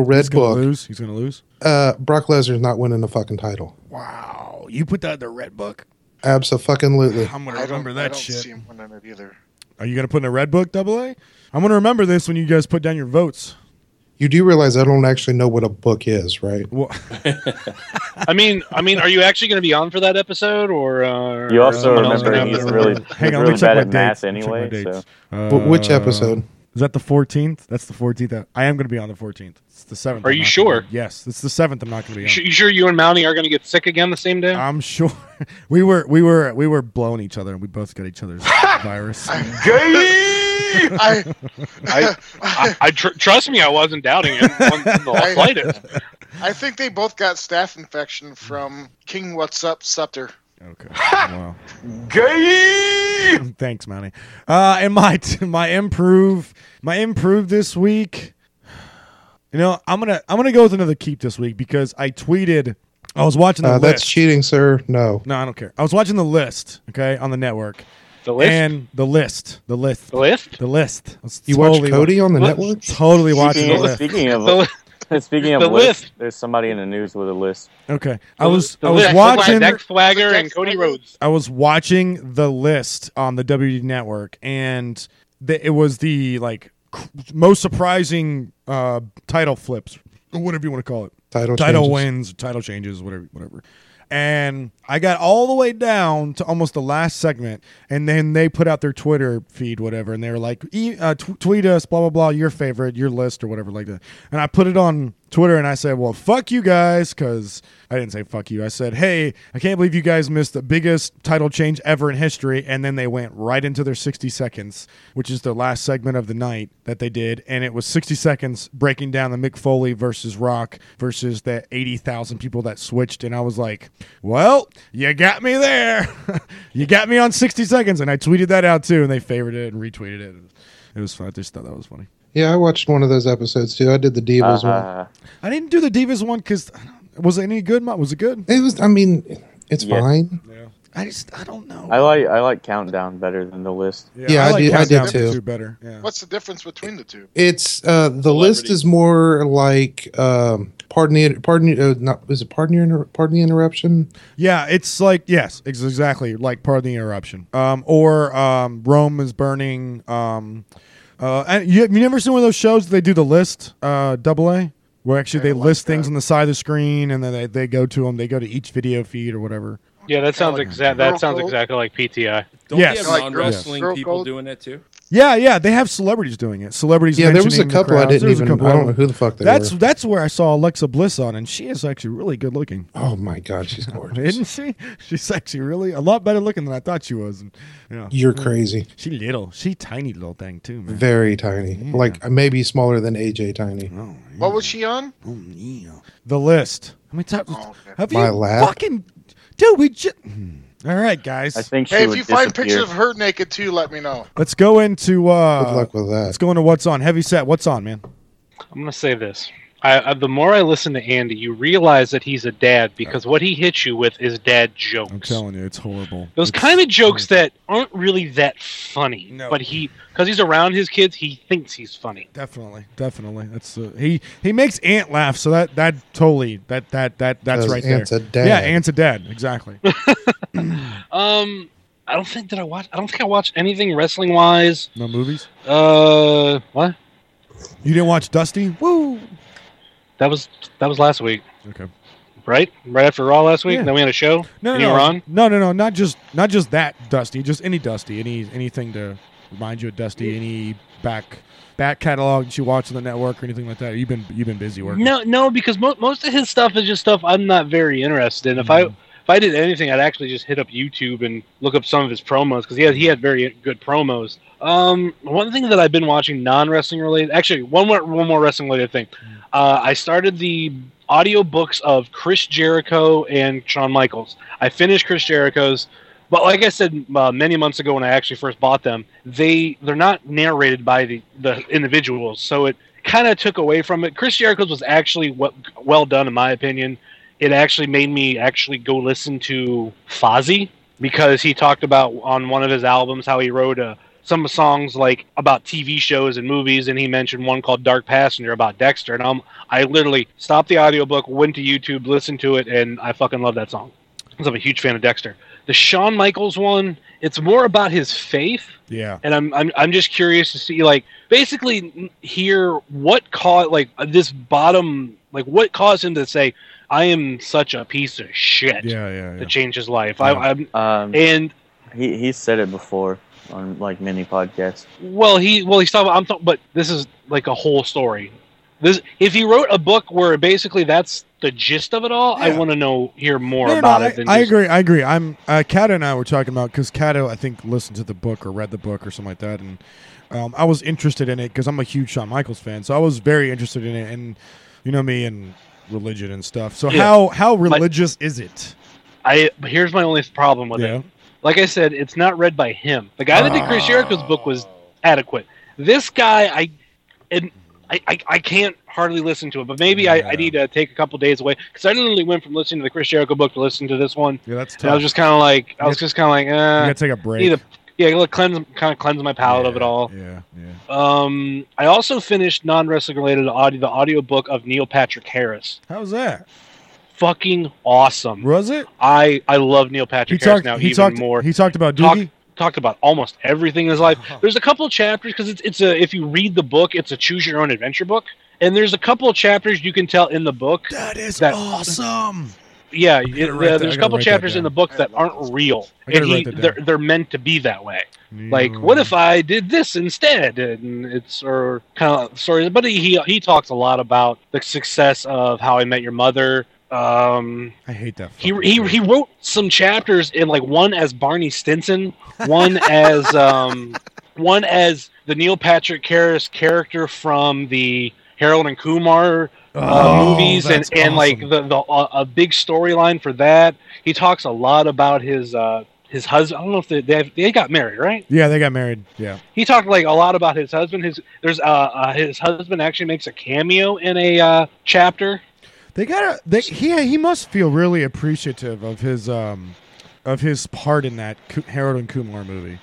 red He's gonna book. lose. He's gonna lose. Uh, Brock Lesnar's not winning the fucking title. Wow, you put that in the red book? Abso-fucking-lutely. I'm gonna I remember don't, that I don't shit. see him winning it either. Are you gonna put in the red book, Double A? I'm gonna remember this when you guys put down your votes. You do realize I don't actually know what a book is, right? Well, I mean, I mean, are you actually going to be on for that episode, or uh, You or also someone else remember gonna he's have to- really, hang he's on, let really me check bad my at math dates. Let me check my anyway. dates. So. But which Uh, episode? Is that the fourteenth? That's the fourteenth. I am going to be on the fourteenth. It's the seventh. Are I'm you not sure? gonna be- Yes, it's the seventh. I'm not going to be You on. su- you sure you and Mountie are going to get sick again the same day? I'm sure. We were we were we were blowing each other, and we both got each other's virus. I, I, I, I tr- trust me, I wasn't doubting it one in the I- slightest. I think they both got staph infection from King What's Up Scepter. Okay. Wow. Thanks, Mountie. Uh, and my my improve my improve this week. You know, I'm gonna I'm gonna go with another keep this week because I tweeted. I was watching the Uh, list. that's cheating, sir. No. No, I don't care. I was watching the list. Okay, on the network. The list? And the list. The list. The list? The list. I was You totally watch Cody wa- on the What? network? Totally watching Speaking, the list. speaking of The, li- speaking of the lists, list. there's somebody in the news with a list. Okay, I was the I was list. watching. Dex Swagger Dex and Cody Swagger? Rhodes. I was watching the list on the W W E Network, and the, it was the like c- most surprising uh, title flips, or whatever you want to call it. Title title changes. wins, title changes, whatever, whatever. And I got all the way down to almost the last segment, and then they put out their Twitter feed, whatever, and they were like, e- uh, t- "Tweet us, blah blah blah, your favorite, your list, or whatever like that." And I put it on Twitter, and I said, "Well, fuck you guys," because I didn't say fuck you. I said, "Hey, I can't believe you guys missed the biggest title change ever in history," and then they went right into their sixty seconds, which is the last segment of the night that they did, and it was sixty seconds breaking down the Mick Foley versus Rock versus the eighty thousand people that switched, and I was like, well, you got me there. You got me on sixty seconds, and I tweeted that out too, and they favored it and retweeted it. It was fun. I just thought that was funny. Yeah, I watched one of those episodes too. I did the Divas one. Uh, I didn't do the Divas one because was it any good? Mo? Was it good? It was. I mean, it's Yeah. fine. Yeah. I just I don't know. I like I like Countdown better than the list. Yeah, I like did- I did Countdown too. Better. Yeah. What's the difference between the two? It's uh, the list is more like um, pardon the pardon uh, not is it pardon your inter- pardon the interruption. Yeah, it's like yes, ex- exactly like part of the interruption. Um, or um, Rome is burning. Um, uh, and you, you never seen one of those shows? They do the list, uh, double A, where actually I they like list that. things on the side of the screen, and then they, they go to them. They go to each video feed or whatever. Yeah, that sounds like exact. Girl That sounds Code? exactly like P T I. Don't Yes. you have Like non-wrestling Girl people Code? doing it too? Yeah, yeah, they have celebrities doing it. Celebrities. Yeah, there was a mentioning the couple I crowds. didn't There was a even. couple I of don't know them. who the fuck they That's were. that's where I saw Alexa Bliss on, and she is actually really good looking. Oh my god, she's gorgeous. Isn't she? She's actually really a lot better looking than I thought she was. And, you know, You're crazy. she little, she tiny little thing too, man. Very tiny, Yeah. like maybe smaller than A J Tiny. Oh, yeah. What was she on? Oh, yeah. The list. How many times Oh, okay. have My you lap? fucking dude? We just all right, guys. I think she Hey, if would you find disappear. pictures of her naked too, let me know. Let's go into. uh Good luck with Let's that. go into what's on. Heavy set. What's on, man? I'm gonna say this. I, I, the more I listen to Andy, you realize that he's a dad because what he hits you with is dad jokes. I'm telling you, it's horrible. Those It's- kind of jokes that aren't really that funny, No. but he, because he's around his kids, he thinks he's funny. Definitely, definitely. That's uh, he. He makes Ant laugh, so that that totally that that that that's Because right Ant's there. a dad. Yeah, Ant's a dad. Exactly. Um, I don't think that I watch. I don't think I watched anything wrestling wise. No movies. Uh, what? You didn't watch Dusty? Woo. That was that was last week, Okay. right? Right after Raw last week. Yeah. Then we had a show. No, and no, you no, were on. no, no, no, not just not just that Dusty, just any Dusty, any anything to remind you of Dusty, any back back catalog that you watch on the network or anything like that. You've been you've been busy working. No, no, because mo- most of his stuff is just stuff I'm not very interested in. If Mhm. I if I did anything, I'd actually just hit up YouTube and look up some of his promos because he had he had very good promos. Um, one thing that I've been watching non wrestling related, actually one more one more wrestling related thing. Uh, I started the audio books of Chris Jericho and Shawn Michaels. I finished Chris Jericho's. But like I said uh, many months ago when I actually first bought them, they they're not narrated by the, the individuals, so it kind of took away from it. Chris Jericho's was actually well, well done in my opinion. It actually made me actually go listen to Fozzy because he talked about on one of his albums how he wrote a some songs like about T V shows and movies, and he mentioned one called Dark Passenger about Dexter, and I'm, I literally stopped the audiobook, went to YouTube, listened to it, and I fucking love that song. Because I'm a huge fan of Dexter. The Shawn Michaels one, it's more about his faith. Yeah. And I'm I'm I'm just curious to see, like, basically hear what caused, like, this bottom, like, what caused him to say, I am such a piece of shit. Yeah, yeah, yeah. To change his life. Yeah. I, I'm Um, and he he said it before on like many podcasts. well he well he's talking. I'm talking, but this is like a whole story. This if he wrote a book where basically that's the gist of it all, I Yeah. want to know hear more No, no, about no, it. Than I, I just, agree. I agree. I'm uh, Kato and I were talking about because Kato, I think, listened to the book or read the book or something like that, and um, I was interested in it because I'm a huge Shawn Michaels fan, so I was very interested in it, and you know me and religion and stuff. So Yeah. how how religious is it? I here's my only problem with Yeah. it. Like I said, it's not read by him. The guy that did Chris Jericho's book was adequate. This guy, I, and I, I, I can't hardly listen to it. But maybe I, I Yeah. need to take a couple days away because I literally went from listening to the Chris Jericho book to listening to this one. Yeah, that's And I tough. was just kind of like, I was just kind of like, you eh. gotta take a break. Need a, yeah, let cleanse, kind of cleanse my palate of it Yeah, all. Yeah, yeah. Um, I also finished non-wrestling related audio, the audio book of Neil Patrick Harris. How's that? Fucking awesome. Was it? I, I love Neil He Patrick Harris talked. now He even talked. more. He talked about Talk- Doogie. talked about almost everything in his life. There's a couple of chapters because it's it's a if you read the book, it's a choose your own adventure book, and there's a couple of chapters you can tell in the book. That is that- awesome. Yeah, it, write that- uh, I there's a gotta couple write that chapters in down. the book that aren't real, I gotta and he write that they're down. they're meant to be that way. Like, what if I did this instead? And it's or kind of stories, but he he talks a lot about the success of How I Met Your Mother. Um, I hate that. he fucking he book. he wrote some chapters in like one as Barney Stinson, one as um one as the Neil Patrick Harris character from the Harold and Kumar uh, Oh, movies, and that's and like awesome. the the uh, a big storyline for that. He talks a lot about his uh his husband. I don't know if they they, have, they got married, right? Yeah, they got married. Yeah. He talked like a lot about his husband. His there's uh, uh his husband actually makes a cameo in a uh, chapter. They gotta. They, he he must feel really appreciative of his um of his part in that Ku- Harold and Kumar movie.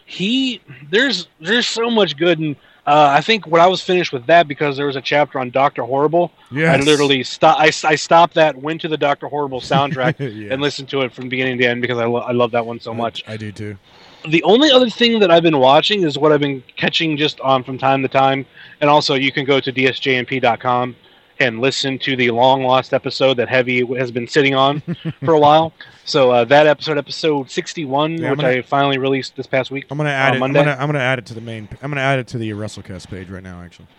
He there's there's so much good, and uh, I think when I was finished with that because there was a chapter on Doctor Horrible. Yes. I literally stopped. I, I stopped that, went to the Doctor Horrible soundtrack, Yeah. and listened to it from beginning to end because I lo- I love that one so much. I, I do too. The only other thing that I've been watching is what I've been catching just on from time to time, and also you can go to D S J M P dot com and listen to the long lost episode that Heavy has been sitting on for a while. So uh, that episode, episode sixty-one, Yeah, I'm which gonna- I finally released this past week. I'm gonna add on it. I'm Monday. gonna, I'm gonna add it to the main. I'm gonna add it to the WrestleCast page right now. Actually,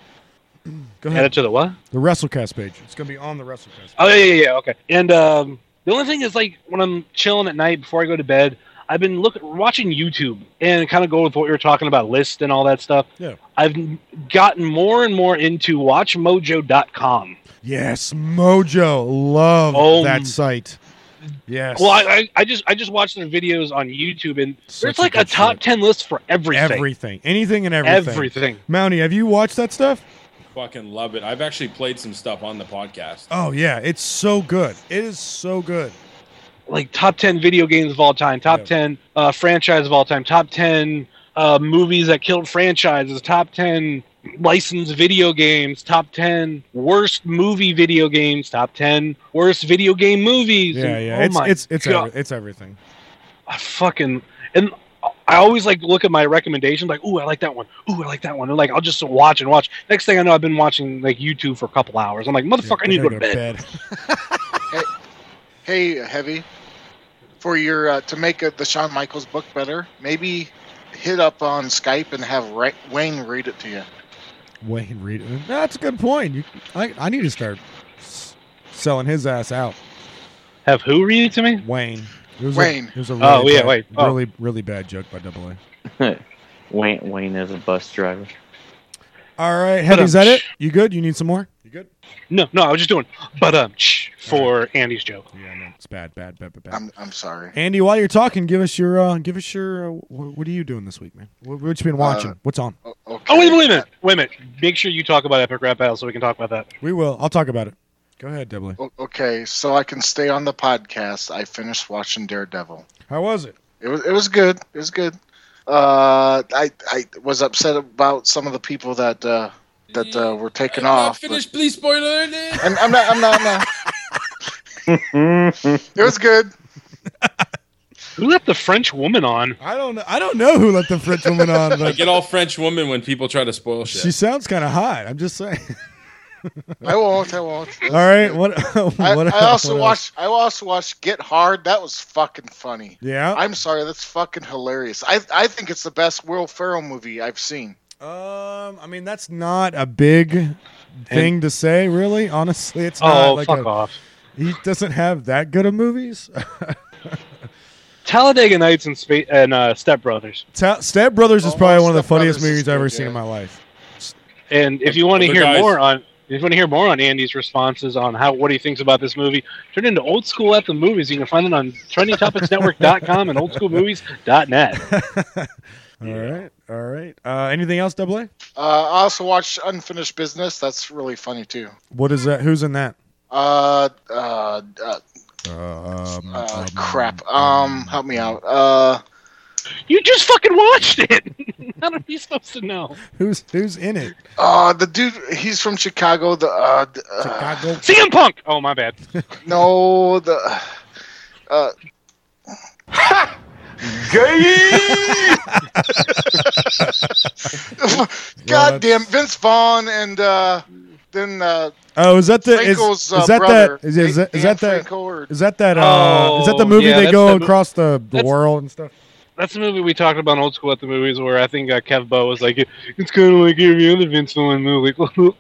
go Add ahead. it to the what? The WrestleCast page. It's gonna be on the WrestleCast. Oh yeah, yeah, yeah. Okay. And um, the only thing is, like, when I'm chilling at night before I go to bed, I've been looking, watching YouTube, and kind of go with what you were talking about, list and all that stuff. Yeah. I've gotten more and more into watch mojo dot com. Yes, Mojo. Love Oh, that site. Yes. Well, I, I, I just I just watched their videos on YouTube, and Such there's a like a good top shit. ten list for everything. everything, anything, and everything. Everything. Mountie, have you watched that stuff? Fucking love it. I've actually played some stuff on the podcast. Oh yeah, it's so good. It is so good. Like top ten video games of all time, top Yeah. ten uh, franchise of all time, top ten uh, movies that killed franchises, top ten licensed video games, top ten worst movie video games, top ten worst video game movies. Yeah, and, yeah. oh it's my it's it's God. every, it's everything. I fucking and I always like look at my recommendations, like, ooh, I like that one. Ooh, I like that one. And like I'll just watch and watch. Next thing I know, I've been watching like YouTube for a couple hours. I'm like, motherfucker, I need to go to bed. Hey, Heavy, for your uh, to make uh the Shawn Michaels book better, maybe hit up on Skype and have Ra- Wayne read it to you. Wayne Reed. That's a good point. You, I I need to start s- selling his ass out. Have who read it to me? Wayne. It was Wayne. A, it was a really Oh, yeah, bad, wait. Oh. really really bad joke by Double A. Wayne Wayne is a bus driver. All right, Heavy, is that it? You good? You need some more? You good? No, no, I was just doing, but um, shh, for Andy's joke. Yeah, no, it's bad, bad, bad, bad, bad. I'm I'm sorry. Andy, while you're talking, give us your uh, give us your. Uh, wh- what are you doing this week, man? What, what you been watching? Uh, What's on? O- okay. Oh, wait, wait a minute, wait a minute. Make sure you talk about Epic Rap Battle so we can talk about that. We will. I'll talk about it. Go ahead, Double A. O- Okay, so I can stay on the podcast. I finished watching Daredevil. How was it? It was it was good. It was good. Uh, I I was upset about some of the people that uh, that uh, were taken I'm off. not finished, please. Spoiler alert. And I'm not. I'm not. I'm not. It was good. Who let the French woman on? I don't know. I don't know who let the French woman on. I But get all French woman when people try to spoil shit. she sounds kind of hot. I'm just saying. I won't. I won't. All right. What? I, what I also what watched. I also watched Get Hard. That was fucking funny. Yeah. I'm sorry. That's fucking hilarious. I I think it's the best Will Ferrell movie I've seen. Um. I mean, that's not a big thing to say, really. Honestly, it's not Oh, like fuck a, off. he doesn't have that good of movies. Talladega Nights and Spa- and uh, Step Brothers. Ta- Step Brothers is Oh, probably one of the Step funniest Brothers is movies I've ever good, seen yeah. in my life. And if you want to Other hear guys- more on, if you want to hear more on Andy's responses on how what he thinks about this movie, turn into Old School at the Movies. You can find it on trending topics network dot com and old school movies dot net. All right. All right. Uh, anything else, Double A? Uh, I also watched Unfinished Business. That's really funny too. What is that? Who's in that? Uh, uh, uh, Um, uh um, crap. Um, help me out. Uh, You just fucking watched it. How are you supposed to know? Who's who's in it? uh, the dude. He's from Chicago. The uh, d- uh Chicago. C M Punk. Oh, my bad. no, the uh. God damn, Vince Vaughn and uh, then uh, Oh, is that the is, Franco's is uh, that brother. that is, is that is Dan that that Franco or- is that that uh is that the Oh, movie yeah, they that's go the mo- across the, the that's- world and stuff? That's the movie we talked about in Old School at the Movies, where I think uh, Kev Bo was like, it's kind of like every other Vince Vaughn movie.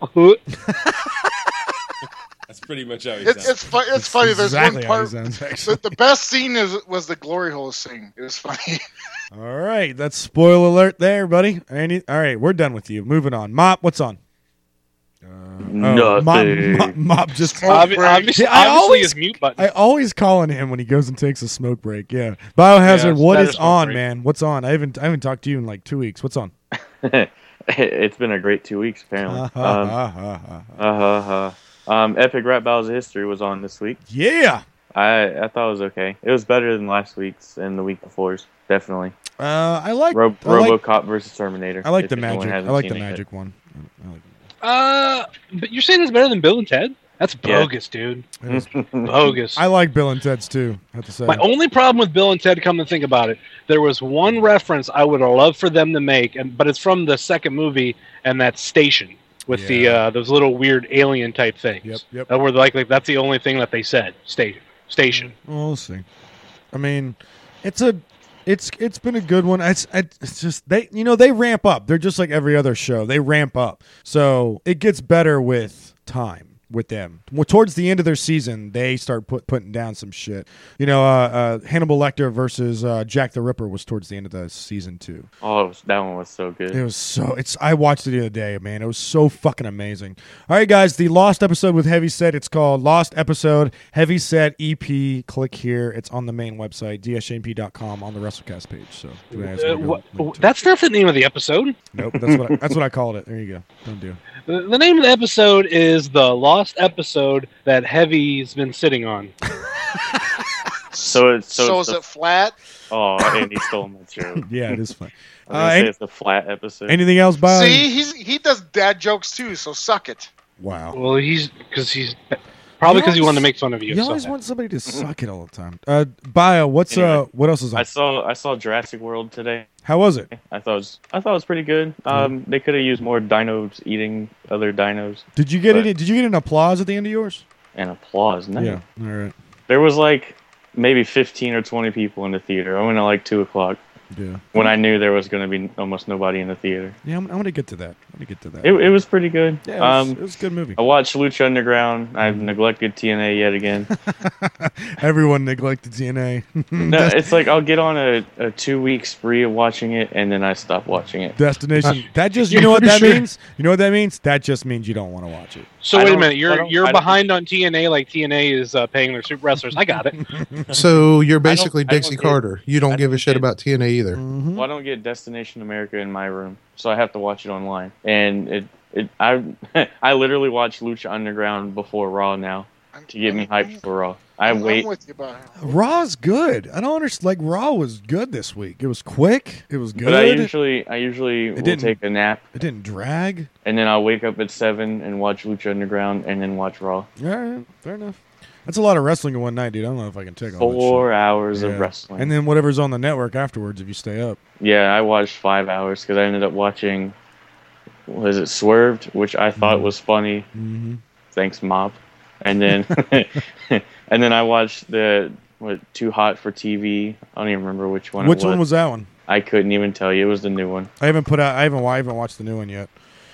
That's pretty much how he It's sounds. it's, fu- it's funny. There's exactly one how he part. sounds, actually. The, the best scene is was the glory hole scene. It was funny. All right, that's spoiler alert there, buddy. Any, all right, we're done with you. Moving on. Mop, what's on? Uh, oh, Mop, Nothing. Mop, Mop just. Obvi- obviously, Yeah, I obviously always- his mute button. I always call on him when he goes and takes a smoke break. Yeah, Biohazard. Yeah, what that is is smoke on, break. man? What's on? I haven't I haven't talked to you in like two weeks. What's on? It's been a great two weeks, apparently. um, uh, uh, uh, um, Epic Rap Battles of History was on this week. yeah. I I thought it was okay. It was better than last week's and the week before's, definitely. Uh, I like. Ro- I like, RoboCop versus Terminator. I like if the anyone magic. I hasn't like the seen it yet. magic one. I like Uh, but you're saying it's better than Bill and Ted? That's Yeah. bogus, dude. it. It is- Bogus. I like Bill and Ted's too. I have to say. My only problem with Bill and Ted, come to think about it, there was one reference I would have loved for them to make, and but it's from the second movie, and that's Station with the Yeah. uh, those little weird alien type things. Yep, yep. That were like, like that's the only thing that they said. Station. Station. Well, we'll see. I mean, it's a, it's it's been a good one. It's it's just they, you know, they ramp up. They're just like every other show. They ramp up, so it gets better with time with them. Well, towards the end of their season, they start put, putting down some shit. You know, uh, uh, Hannibal Lecter versus uh, Jack the Ripper was towards the end of the season two. Oh, it was, that one was so good. It was so. It's. I watched it the other day, man. It was so fucking amazing. All right, guys. The Lost episode with Heavy Set. It's called Lost Episode Heavy Set E P. Click here. It's on the main website, d s j m p dot com, on the WrestleCast page. So if you guys Uh, wanna go what, link to it. that's not the name of the episode. Nope. That's what. I, that's what I called it. There you go. Don't do. The, the name of the episode is the Lost Episode that Heavy's been sitting on. So it's so, So, it's is the, it flat? Oh, Andy stole my joke. Yeah, it is fun. I was gonna Uh, say any- it's the flat episode. Anything else, Bob? See, he's he does dad jokes too. So suck it. Wow. Well, he's because he's probably because he wanted to make fun of you. You so. always want somebody to suck it all the time. Uh, Bio. What's uh? Anyway, What else is I on? saw I saw Jurassic World today. How was it? I thought it was I thought it was pretty good. Um, they could have used more dinos eating other dinos Did you get But- it? Did you get an applause at the end of yours? and applause. No. Yeah. All right. There was like maybe fifteen or twenty people in the theater. I went at like two o'clock Yeah. when I knew there was going to be almost nobody in the theater. Yeah. I'm, I'm gonna get to that. I'm gonna get to that. It, it was pretty good. yeah. It was, um, it was a good movie. I watched Lucha Underground. I've neglected T N A yet again. Everyone neglected T N A. No, it's like I'll get on a, a two week spree of watching it and then I stop watching it. Destination. Uh, That just. You know what pretty that sure- means? You know what that means? That just means you don't want to watch it. So I wait a don't- minute, I you're don't- you're I don't- behind on T N A like T N A is uh, paying their super wrestlers. I got it. So you're I don't- basically I don't Dixie get- Carter. You don't I give a don't shit get- about T N A either. Mm-hmm. Well, I don't get Destination America in my room, so I have to watch it online. And it, it I I literally watch Lucha Underground before Raw now to get me hyped for Raw. I I'm wait. with you, but Raw's good. I don't understand. Like Raw was good this week. It was quick. It was good. But I usually, I usually will didn't- take a nap, it didn't drag. and then I'll wake up at seven and watch Lucha Underground, and then watch Raw. All right, fair enough. That's a lot of wrestling in one night, dude. I don't know if I can take all that shit. Four hours Yeah. of wrestling. And then whatever's on the network afterwards if you stay up. Yeah, I watched five hours because I ended up watching. Was it Swerved, which I thought Mhm. was funny. Mm-hmm. Thanks, Mop. And then, and then I watched the what Too Hot for T V. I don't even remember which one. Which it was. one was that one? I couldn't even tell you. It was the new one. I haven't put out. I haven't. I haven't watched the new one yet.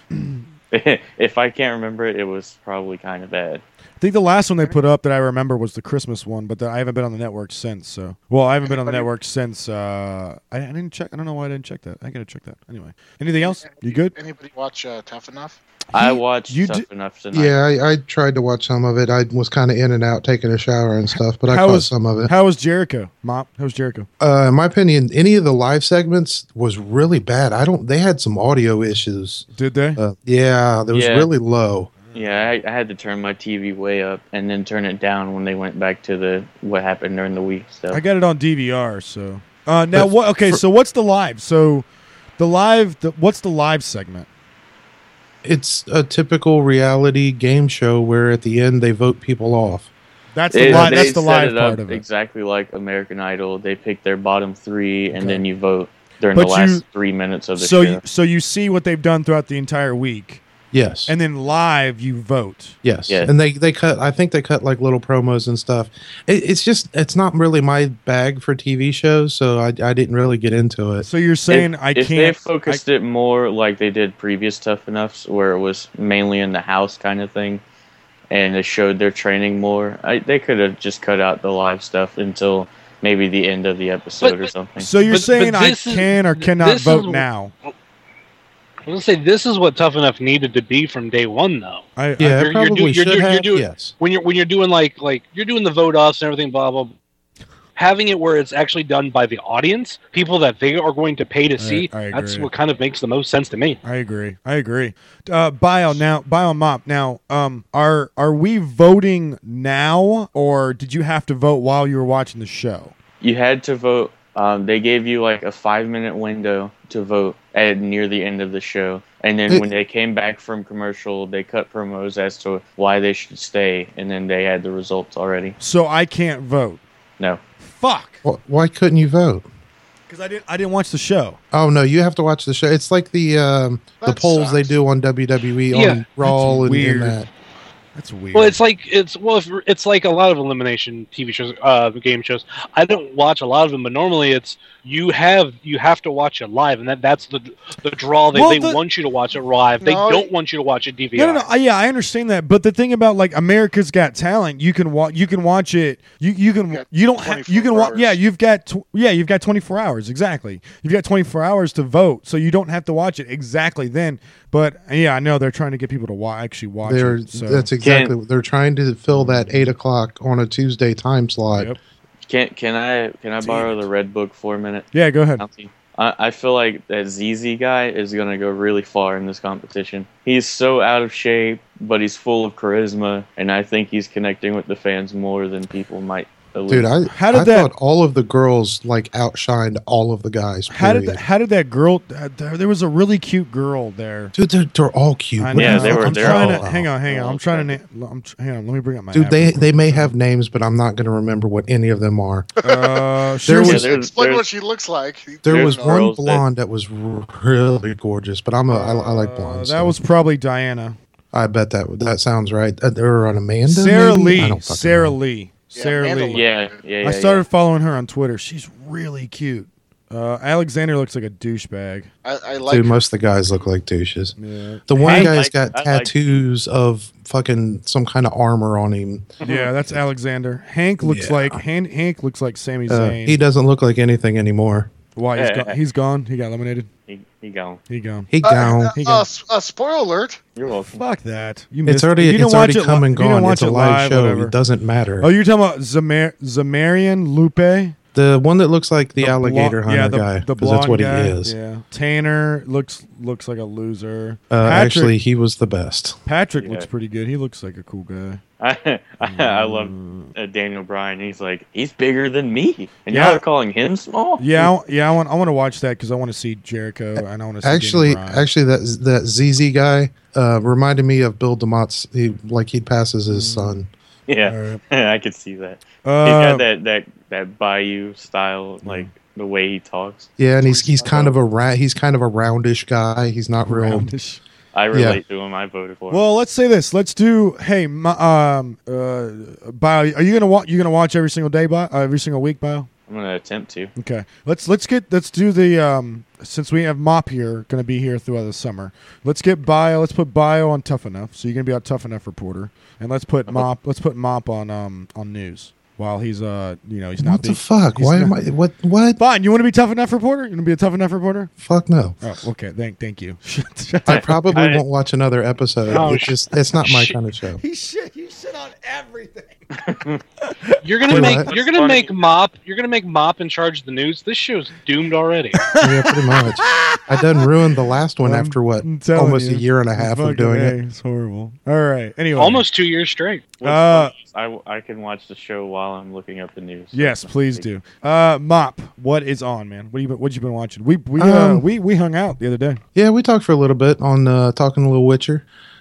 If I can't remember it, it was probably kind of bad. I think the last one they put up that I remember was the Christmas one, but the, I haven't been on the network since. So, well, I haven't been on the Anybody- network since. Uh, I, I didn't check. I don't know why I didn't check that. I gotta check that anyway. Anything else? You good? Anybody watch uh, Tough Enough? I He- watched you Tough did- Enough tonight. Yeah, I, I tried to watch some of it. I was kind of in and out taking a shower and stuff, but I How caught was- some of it. How was Jericho? Mop? How was Jericho? Uh, in my opinion, any of the live segments was really bad. I don't. They had some audio issues. Did they? Uh, yeah, it was Yeah. really low. Yeah, I, I had to turn my T V way up and then turn it down when they went back to the what happened during the week stuff. I got it on D V R. So uh, now But what? Okay, for- so what's the live? So the live. The, what's the live segment? It's a typical reality game show where at the end they vote people off. That's the They- live. they That's the set live it up part of it. exactly like American Idol. They pick their bottom three, and Okay. then you vote during But the last you- three minutes of the So show. you, so you see what they've done throughout the entire week, Yes. and then live you vote. Yes. Yeah. And they, they cut, I think they cut like little promos and stuff. It, it's just, it's not really my bag for T V shows, so I, I didn't really get into it. So you're saying if, I if they can't. focused it more like they did previous Tough Enoughs, where it was mainly in the house kind of thing, and they showed their training more, I, they could have just cut out the live stuff until maybe the end of the episode But- or something. So you're But- saying but I this is- can or cannot this is- vote now? I was gonna say this is what Tough Enough needed to be from day one, though. I, Yeah, I, it you're- you're probably do- you're should do- you're have. doing- yes. When you're when you're doing like like you're doing the vote offs and everything, blah blah. blah. Having it where it's actually done by the audience, people that they are going to pay to see. I That's agree. what kind of makes the most sense to me. I agree. I agree. Uh, bio now. Bio mop now. Um, are are we voting now, or did you have to vote while you were watching the show? You had to vote. Um, they gave you like a five minute window to vote at near the end of the show. And then It- when they came back from commercial, they cut promos as to why they should stay. And then they had the results already. So I can't vote. No. Fuck. Wh- Why couldn't you vote? Because I didn't. I didn't watch the show. Oh no, you have to watch the show. It's like the um, the That polls they sucks. do on W W E Yeah, on Raw that's and, weird. and that. That's weird. Well, it's like it's well, if, it's like a lot of elimination T V shows, uh, game shows. I don't watch a lot of them, but normally it's you have you have to watch it live, and that that's the the draw. They, Well, they the- want you to watch it live. They No, don't want you to watch it D V R. No, no, no. uh, Yeah, I understand that. But the thing about like America's Got Talent, you can watch. You can watch it. You you can. got You don't have. You can twenty-four watch. Yeah, hours. you've got. Tw- yeah, you've got twenty-four hours exactly. You've got twenty-four hours to vote, so you don't have to watch it exactly then. But yeah, I know they're trying to get people to wa- actually watch They're, it. So. That's exactly what they're trying to fill that eight o'clock on a Tuesday time slot. Yep. Can can I can I Damn borrow it. the Red Book for a minute? Yeah, go ahead. I, I feel like that Z Z guy is going to go really far in this competition. He's so out of shape, but he's full of charisma, and I think he's connecting with the fans more than people might believe. Dude, I, How did I that- thought all of the girls like outshined all of the guys. How did period. that, how did that girl? Uh, there, there was a really cute girl there. Dude, they're, they're all cute. I What know. Yeah, the they fuck? were- I'm they're trying all- to hang on, hang on. all I'm trying to. attractive. Na- I'm, tr- hang on. Let me bring up my. Dude, app they real quick. they may have names, but I'm not going to remember what any of them are. Uh, she There was- was- there's- Explain there's- what she looks like. There There's was one girls that- blonde that, was r- really gorgeous, but I'm a, I, I like Uh, blondes. that so was probably Diana. I bet that that sounds right. Uh, or an Amanda. Sarah maybe? I Lee. don't fucking Sarah know. Lee. Yeah, Sarah Amanda Lee. looked Yeah, good. yeah, yeah. I started following her on Twitter. She's really cute. Uh, Alexander looks like a douchebag. I, I like. Dude, most of the guys look like douches. Yeah, The one I guy's like- got I like- tattoos of fucking some kind of armor on him. yeah, that's Alexander. Hank looks Yeah. like Han- Hank looks like Sami Uh, Zayn. he doesn't look like anything anymore. Why he's gone? He's gone. He got eliminated. He, he gone. He gone. He Uh, gone. uh, He uh, got- s- uh, spoiler alert. You're welcome. Fuck that. You It's missed- already you didn't it's watch already it come li- and you didn't gone. watch It's a it live show. whatever. It doesn't matter. Oh, you're talking about Zamar- Zamarian Lupe? the one that looks like the, blo- alligator hunter yeah, the, guy. The 'cause that's blonde what guy. he is. Yeah. Tanner looks looks like a loser. Uh, Patrick, actually, he was the best. Patrick Yeah. looks pretty good. He looks like a cool guy. I I, I love uh, Daniel Bryan. He's like, he's bigger than me, and Yeah. y'all are calling him small. Yeah, I, yeah. I want. I want to watch that because I want to see Jericho and I want to see Actually, Daniel Bryan. actually, that that Z Z guy uh, reminded me of Bill DeMott's. He like he'd pass as his son. Yeah, All I could see that. Uh, He's got that that that Bayou style, like the way he talks. Yeah, and he's he's kind of a ra- he's kind of a roundish guy. He's not real. roundish. I relate to him. I voted for him. Well, let's say this. Let's do. Hey, my, um, uh, Bio, are you gonna watch? You gonna watch every single day, Bio? Uh, every single week, Bio? I'm gonna attempt to. Okay. Let's let's get let's do the um. Since we have Mop here, gonna be here throughout the summer. Let's get Bio. Let's put Bio on Tough Enough. So you're gonna be on Tough Enough reporter, and let's put Mop. Let's put Mop on um on news while he's uh you know he's not. What the being, fuck? he's Why not- am I? What? What? Fine. You want to be Tough Enough reporter? You want to be a Tough Enough reporter? Fuck no. Oh, okay. Thank thank you. I probably I- won't watch another episode. Oh, it's sh- just it's not my sh- kind of show. He shit. You shit on everything. You're gonna Wait, make what? you're gonna Funny. make Mop you're gonna make Mop in charge of the news. This show's doomed already. Yeah, pretty much. I done ruined the last one I'm- after what I'm telling almost you. a year and a half of Fucking doing A, it. It's horrible. All right. Anyway. Almost two years straight. What's Uh, funny is I I can watch the show while I'm looking up the news. Yes, please do. Uh, Mop, what is on, man? What you been, what you been watching? We we uh, Um, we we hung out the other day. Yeah, we talked for a little bit on uh, talking a little Witcher.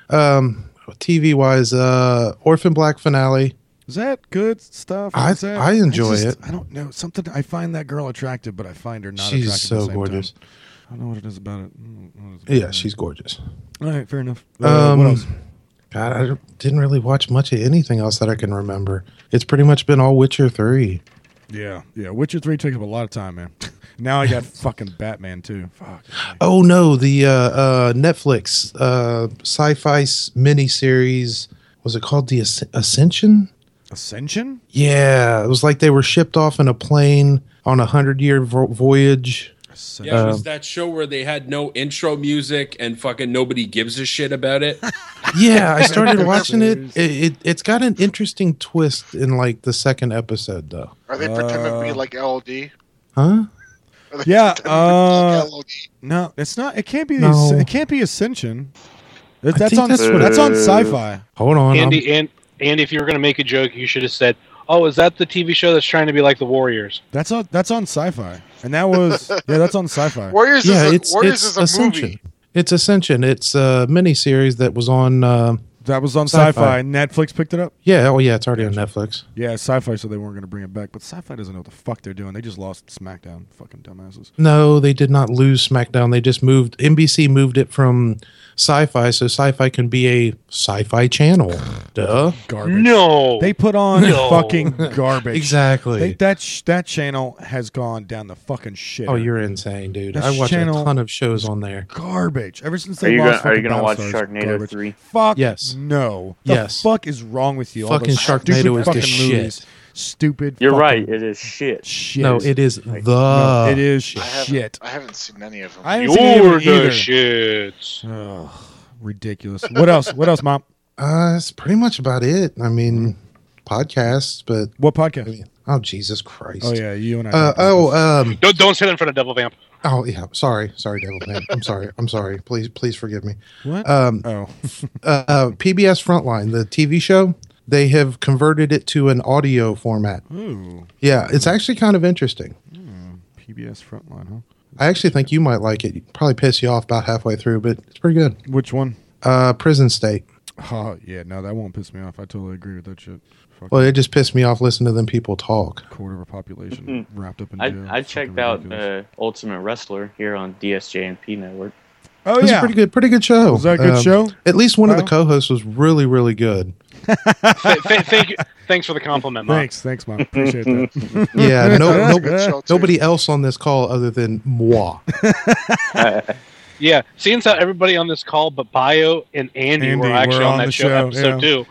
Um, T V wise, uh, Orphan Black finale. Is that good stuff? I- Is that- I enjoy just- it. I don't know something. I find that girl attractive, but I find her not She's attractive. so at the same gorgeous. Time. I don't know what it is about it. Mm, what is it? Yeah, she's gorgeous. All right. Fair enough. Uh, Um, what else? God, I didn't really watch much of anything else that I can remember. It's pretty much been all Witcher three. Yeah, yeah. Witcher three takes up a lot of time, man. Now I got fucking Batman too. Fuck. Oh no, the uh, uh, Netflix uh, sci-fi s- miniseries. Was it called the Asc- Ascension? Ascension. Yeah, it was like they were shipped off in a plane on a hundred-year vo- voyage. Ascension. Yeah, it Um, was that show where they had no intro music and fucking nobody gives a shit about it. Yeah, I started watching it. It, it. It's got an interesting twist in like the second episode, though. Are they pretending to be Uh, like L O D? Huh? Are they Yeah, pretending to be like uh, L O D? No, it's not. It can't be. No. Asc- It can't be Ascension. That- I That's think on. that's what That's it- on Sci-Fi. Hold on. I'm- Andy and Andy, if you were gonna make a joke, you should have said, "Oh, is that the T V show that's trying to be like the Warriors?" That's on. That's on Sci-Fi, and that was yeah. That's on Sci-Fi. Warriors yeah, is a, it's Warriors it's is a Ascension. movie. It's Ascension. It's a miniseries that was on. Uh, That was on Sci-Fi. Sci-Fi. Netflix picked it up. yeah, oh yeah, it's already on Netflix. Yeah, Sci-Fi said they weren't going to bring it back, but Sci-Fi doesn't know what the fuck they're doing. They just lost SmackDown. Fucking dumbasses. No, they did not lose SmackDown. They just moved. N B C moved it from Sci-Fi, so Sci-Fi can be a Sci-Fi channel. Duh. Garbage. No, They put on No. fucking garbage. Exactly. They, that sh- that channel has gone down the fucking shit. oh, you're insane, dude. That I watch channel- a ton of shows on there. garbage. Ever since Are they you lost gonna- are you fucking gonna watch Battlestars, Sharknado garbage. three? Fuck Yes. no. The Yes. fuck is wrong with you? All Fucking those Sharknado stupid is the fucking shit. movies. Stupid. You're fucking right. It is shit. Shit. No, it is the. No, it is I haven't, shit. I haven't seen any of them. I haven't seen any you're of it the either. shit. Ugh, ridiculous. What else? What else, Mom? Uh, that's pretty much about it. I mean, podcasts, but What I podcast? mean, oh Jesus Christ. Oh yeah, you and I. Uh, talked about this. oh, um, Don't don't say that in front of Devil Vamp. oh yeah. Sorry, sorry, Devil Man. I'm sorry. I'm sorry. Please, please forgive me. What? Um, oh, uh, uh, P B S Frontline, the T V show, they have converted it to an audio format. ooh, Yeah, it's actually kind of interesting. P B S Frontline, huh? I actually think you might like it. It'd probably piss you off about halfway through, but it's pretty good. Which one? Uh, Prison State. Oh yeah, no, that won't piss me off. I totally agree with that shit. Fucking Well, it just pissed me off listening to them people talk. quarter of our population wrapped up in I jail. I Fucking checked out ridiculous. uh, Ultimate Wrestler here on D S J and P Network. oh It was yeah, a pretty good, pretty good show. Was that a good Um, show? At least one of the Well- co-hosts was really, really good. Th- th- thank you. Thanks for the compliment, Mom. Thanks, thanks, Mom. Appreciate that. Yeah, no, That's a no, good show, too. nobody else on this call other than moi. Yeah, seeing how everybody on this call but Bio and Andy, Andy were actually were on on that the show, show, episode two.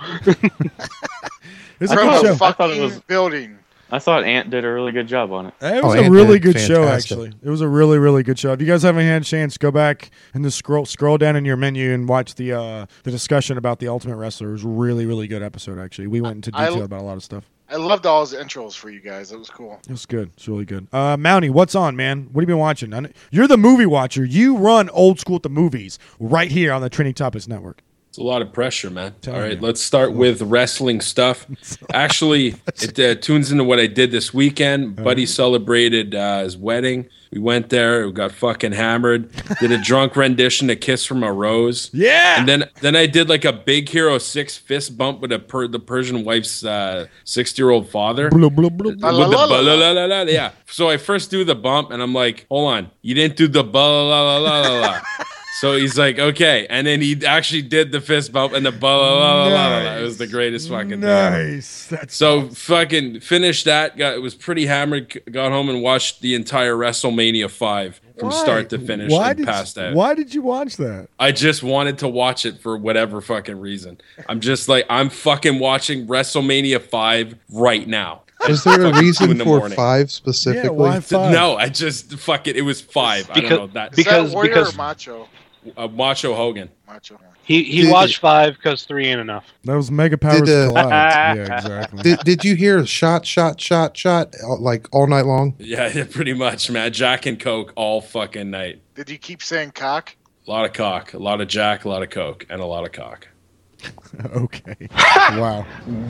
It's a From good a show. I thought fucking it was- building. I thought Ant did a really good job on it. It Oh, was Ant a really did good show, fantastic. actually. It was a really, really good show. If you guys haven't had a chance, go back and just scroll scroll down in your menu and watch the uh, the discussion about the Ultimate Wrestler. It was a really, really good episode, actually. We went into I- detail about a lot of stuff. I loved all his intros for you guys. It was cool. It was good. It's really good. Uh, Mountie, what's on, man? What have you been watching? I kn- You're the movie watcher. You run Old School at the Movies right here on the Trinity Topics Network. It's a lot of pressure, man. Tell All right, me. let's start with wrestling stuff. Actually, it uh, tunes into what I did this weekend. Buddy celebrated uh, his wedding. We went there. We got fucking hammered. Did a drunk rendition of "Kiss from a Rose." Yeah. And then then I did like a Big Hero Six fist bump with a per, the Persian wife's uh, sixty-year-old father. Blah, blah, blah, With blah. the la, la, la. la, la, la, la, yeah. So I first do the bump, and I'm like, hold on, you didn't do the blah, la, la, la, la, la. So he's like, okay. And then he actually did the fist bump and the blah, la, la, la, la, la. It was the greatest fucking thing. Nice. That's So fucking finished that. Got, it was pretty hammered. c- Got home and watched the entire WrestleMania five from Why? start to finish Why and did passed you, out. Why did you watch that? I just wanted to watch it for whatever fucking reason. I'm just like, I'm fucking watching WrestleMania five right now. Is there a Fucking two reason in the for morning. five specifically? Yeah, why five? No, I just fuck it. It was five. I Because- don't know that. Is Because- that Warrior because- or Macho? Uh, Macho Hogan. Macho. He he Did- watched five because three ain't enough. That was Mega Powers Did, uh, Collide. Yeah, exactly. Did, did you hear shot, shot, shot, shot uh, like all night long? Yeah, yeah, pretty much, man. Jack and Coke all fucking night. Did you keep saying cock? A lot of cock, a lot of Jack, a lot of Coke, and a lot of cock. Okay. Wow.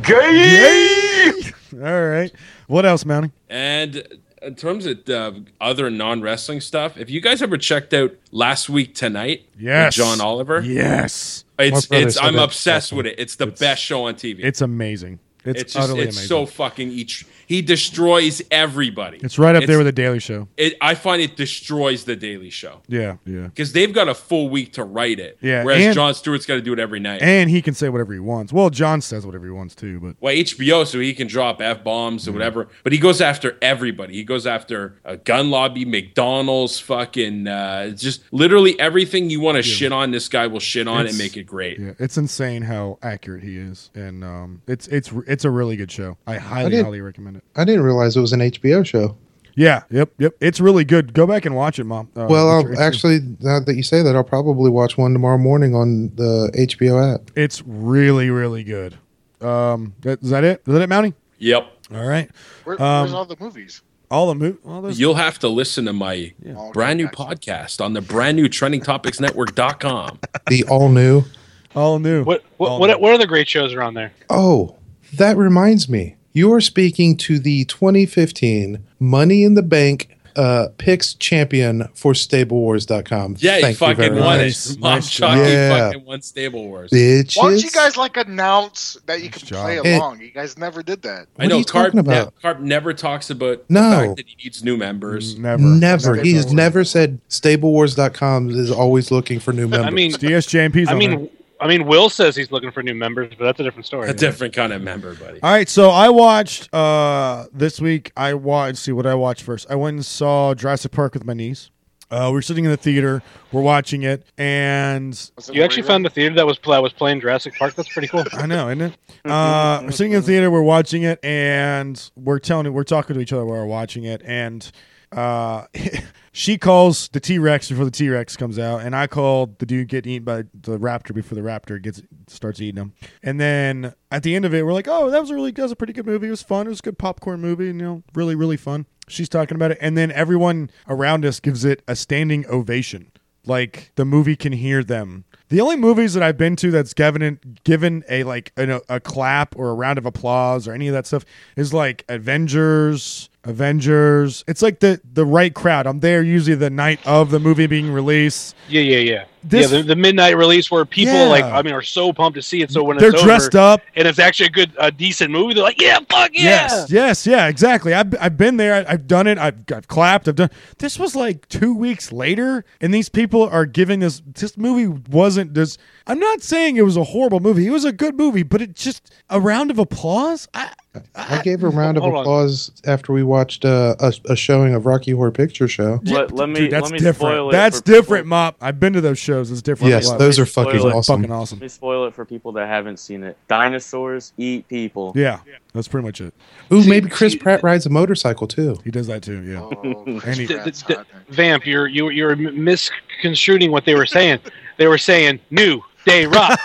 Gay. All right. What else, Mountie? And in terms of uh, other non-wrestling stuff, if you guys ever checked out Last Week Tonight Yes. with John Oliver, Yes. it's My brother it's said I'm that's obsessed awesome. with it. It's the It's- best show on T V. It's amazing. It's, It's just utterly it's amazing. so fucking each he destroys everybody. it's right up it's- there with the Daily Show. It, I find it destroys the Daily Show Yeah, yeah. because they've got a full week to write it. Yeah, Whereas and- Jon Stewart's got to do it every night. And he can say whatever he wants. Well, John says whatever he wants too, but Well, H B O, so he can drop f bombs or whatever. But he goes after everybody. He goes after a gun lobby, McDonald's, fucking uh, just literally everything you want to shit on. This guy will shit on It's- and make it great. yeah, it's insane how accurate he is, and um, it's it's it's a really good show. I highly did- highly recommend it. I didn't realize it was an H B O show. Yeah, yep, yep. It's really good. Go back and watch it, Mom. Uh, Well, it's- I'll, actually, now that you say that, I'll probably watch one tomorrow morning on the H B O app. it's really really good. Um, that, is that it? Is that it, Mountie? Yep. All right. Where, Um, where's all the movies? All the mo- all those. You'll have to listen to my Okay, brand new gotcha. podcast on the brand new trending topics network dot com. The all new. all new. What what All what, new. what other great shows are on there? Oh, that reminds me. You are speaking to the twenty fifteen Money in the Bank uh, picks champion for Stable Wars dot com. Yeah, Thank he fucking very won Nice. it. Mom Nice Chuck, job. he Yeah. fucking won Stable Wars. Bitches. Why don't you guys like announce that you Nice can job. play It- along? You guys never did that. I What know are you Carp, talking about? ne- Carp never talks about No. the fact that he needs new members. Never. Never. Never. He has never said Stable Wars dot com is always looking for new members. I mean, D S J M P's I on there. mean, I mean, Will says he's looking for new members, but that's a different story. A different kind of member, buddy. All right, so I watched uh this week. I watched. See what I watched first. I went and saw Jurassic Park with my niece. Uh, we're sitting in the theater. We're watching it, and Was it You actually rerun? found a theater that was that was playing Jurassic Park. That's pretty cool. I know, isn't it? Uh, we're sitting in the theater. We're watching it, and we're telling it. We're talking to each other while we're watching it, and uh, she calls the T Rex before the T Rex comes out, and I called the dude getting eaten by the raptor before the raptor gets starts eating him. And then at the end of it, we're like, "Oh, that was a really that was a pretty good movie. It was fun. It was a good popcorn movie. You know, really really fun." She's talking about it, and then everyone around us gives it a standing ovation. Like the movie can hear them. The only movies that I've been to that's given given a like a, a clap or a round of applause or any of that stuff is like Avengers, Avengers. It's like the the right crowd. I'm there usually the night of the movie being released. Yeah, yeah, yeah. This- yeah, the, the midnight release where people Yeah. like I mean are so pumped to see it. So when They're it's dressed over up. and it's actually a good, a decent movie, they're like, yeah, fuck yeah. Yes, yes, yeah, exactly. I've, I've been there. I, I've done it. I've, I've clapped. I've done. This was like two weeks later, and these people are giving this. This movie wasn't this. I'm not saying it was a horrible movie. It was a good movie, but it just a round of applause. I, I gave a round of Hold on. applause after we watched uh, a, a showing of Rocky Horror Picture Show. Let, let me dude, that's let me different. spoil it. That's for different, people- Mop. I've been to those shows. It's different. Yes, Wow. those are Spoil fucking it. awesome. fucking awesome. Let me spoil it for people that haven't seen it. Dinosaurs eat people. Yeah, that's pretty much it. Ooh, maybe Chris Pratt rides a motorcycle too. He does that too. Yeah. Oh, And he- that's D- d- hot, man. Vamp, you're you you're misconstruing what they were saying. They were saying new day rock,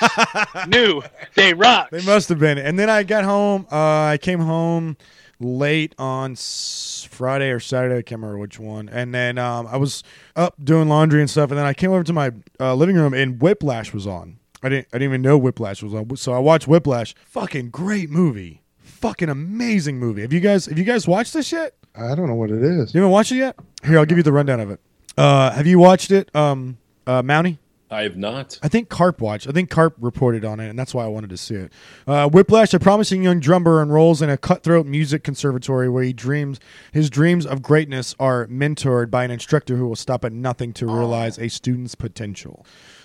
new day rock. They must have been. And then I got home. Uh, I came home late on s- Friday or Saturday. I can't remember which one. And then um, I was up doing laundry and stuff. And then I came over to my uh, living room and Whiplash was on. I didn't I didn't even know Whiplash was on. So I watched Whiplash. Fucking great movie. Fucking amazing movie. Have you guys have you guys watched this yet? I don't know what it is. You haven't watched it yet? Here, I'll give you the rundown of it. Uh, have you watched it, um, uh, Mountie? I have not. I think Carp watched. I think Carp reported on it, and that's why I wanted to see it. Uh, Whiplash, a promising young drummer, enrolls in a cutthroat music conservatory where he dreams his dreams of greatness are mentored by an instructor who will stop at nothing to realize a student's potential.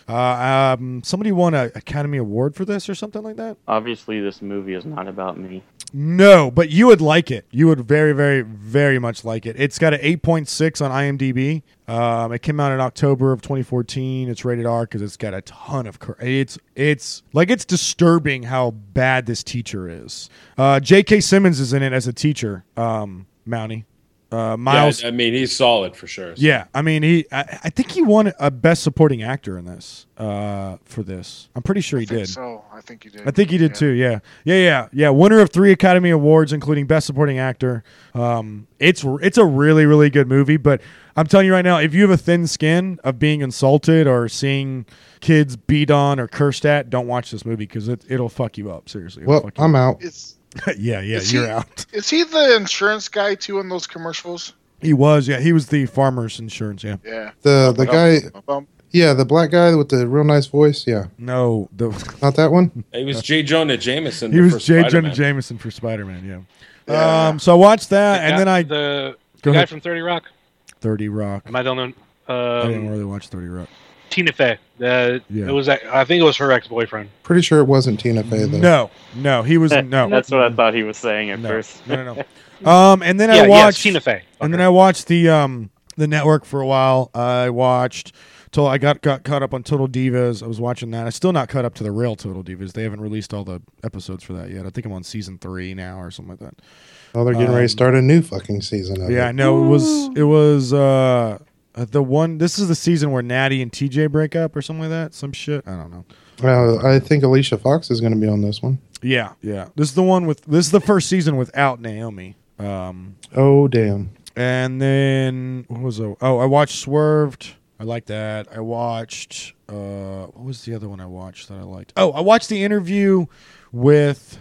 Uh, um, somebody won an Academy Award for this or something like that? Obviously, this movie is not about me. No, but you would like it. You would very, very, very much like it. It's got an eight point six on IMDb. Um, it came out in October of twenty fourteen. It's rated R because it's got a ton of... Cur- it's it's like it's disturbing how bad this teacher is. Uh, J K. Simmons is in it as a teacher, um, Mountie. Uh, Miles... Yeah, I mean, he's solid for sure. Yeah, I mean, he. I, I think he won a Best Supporting Actor in this. Uh, for this, I'm pretty sure he I think did. So I think he did. I think he did yeah. too. Yeah, yeah, yeah, yeah. Winner of three Academy Awards, including Best Supporting Actor. Um, it's it's a really really good movie. But I'm telling you right now, if you have a thin skin of being insulted or seeing kids beat on or cursed at, don't watch this movie because it it'll fuck you up. Seriously. It'll Well, fuck you I'm up. out. It's, yeah, yeah, is you're he, out. Is he the insurance guy too in those commercials? He was. Yeah, he was the farmer's insurance. Yeah. Yeah. The the guy, Bum, yeah, the black guy with the real nice voice. Yeah, No, the not that one. He was J. Jonah Jameson. he the was first J. Spider-Man. Jonah Jameson for Spider-Man. Yeah. Yeah. Um. So I watched that, The and guy- then I the, Go the guy ahead. from thirty Rock. thirty Rock. Am I the only one? I didn't Um, really watch thirty Rock. Tina Fey. Uh, Yeah. It was. I think it was her ex-boyfriend. Pretty sure it wasn't Tina Fey though. No, no, he was no. That's what I thought he was saying at no, first. no, no, no. Um, and then yeah, I yes, watched Tina Fey. and then I watched the um the network for a while. I watched till I got got caught up on Total Divas. I was watching that. I'm still not caught up to the real Total Divas. They haven't released all the episodes for that yet. I think I'm on season three now or something like that. Oh, they're getting Um, ready to start a new fucking season of Yeah, I it. know it was it was uh the one. This is the season where Natty and T J break up or something like that. Some shit. I don't know. Uh, I think Alicia Fox is going to be on this one. Yeah, yeah. This is the one with this is the first season without Naomi. Um. Oh damn! And then what was it? Oh, I watched Swerved. I like that. I watched uh what was the other one I watched that I liked? Oh, I watched the interview with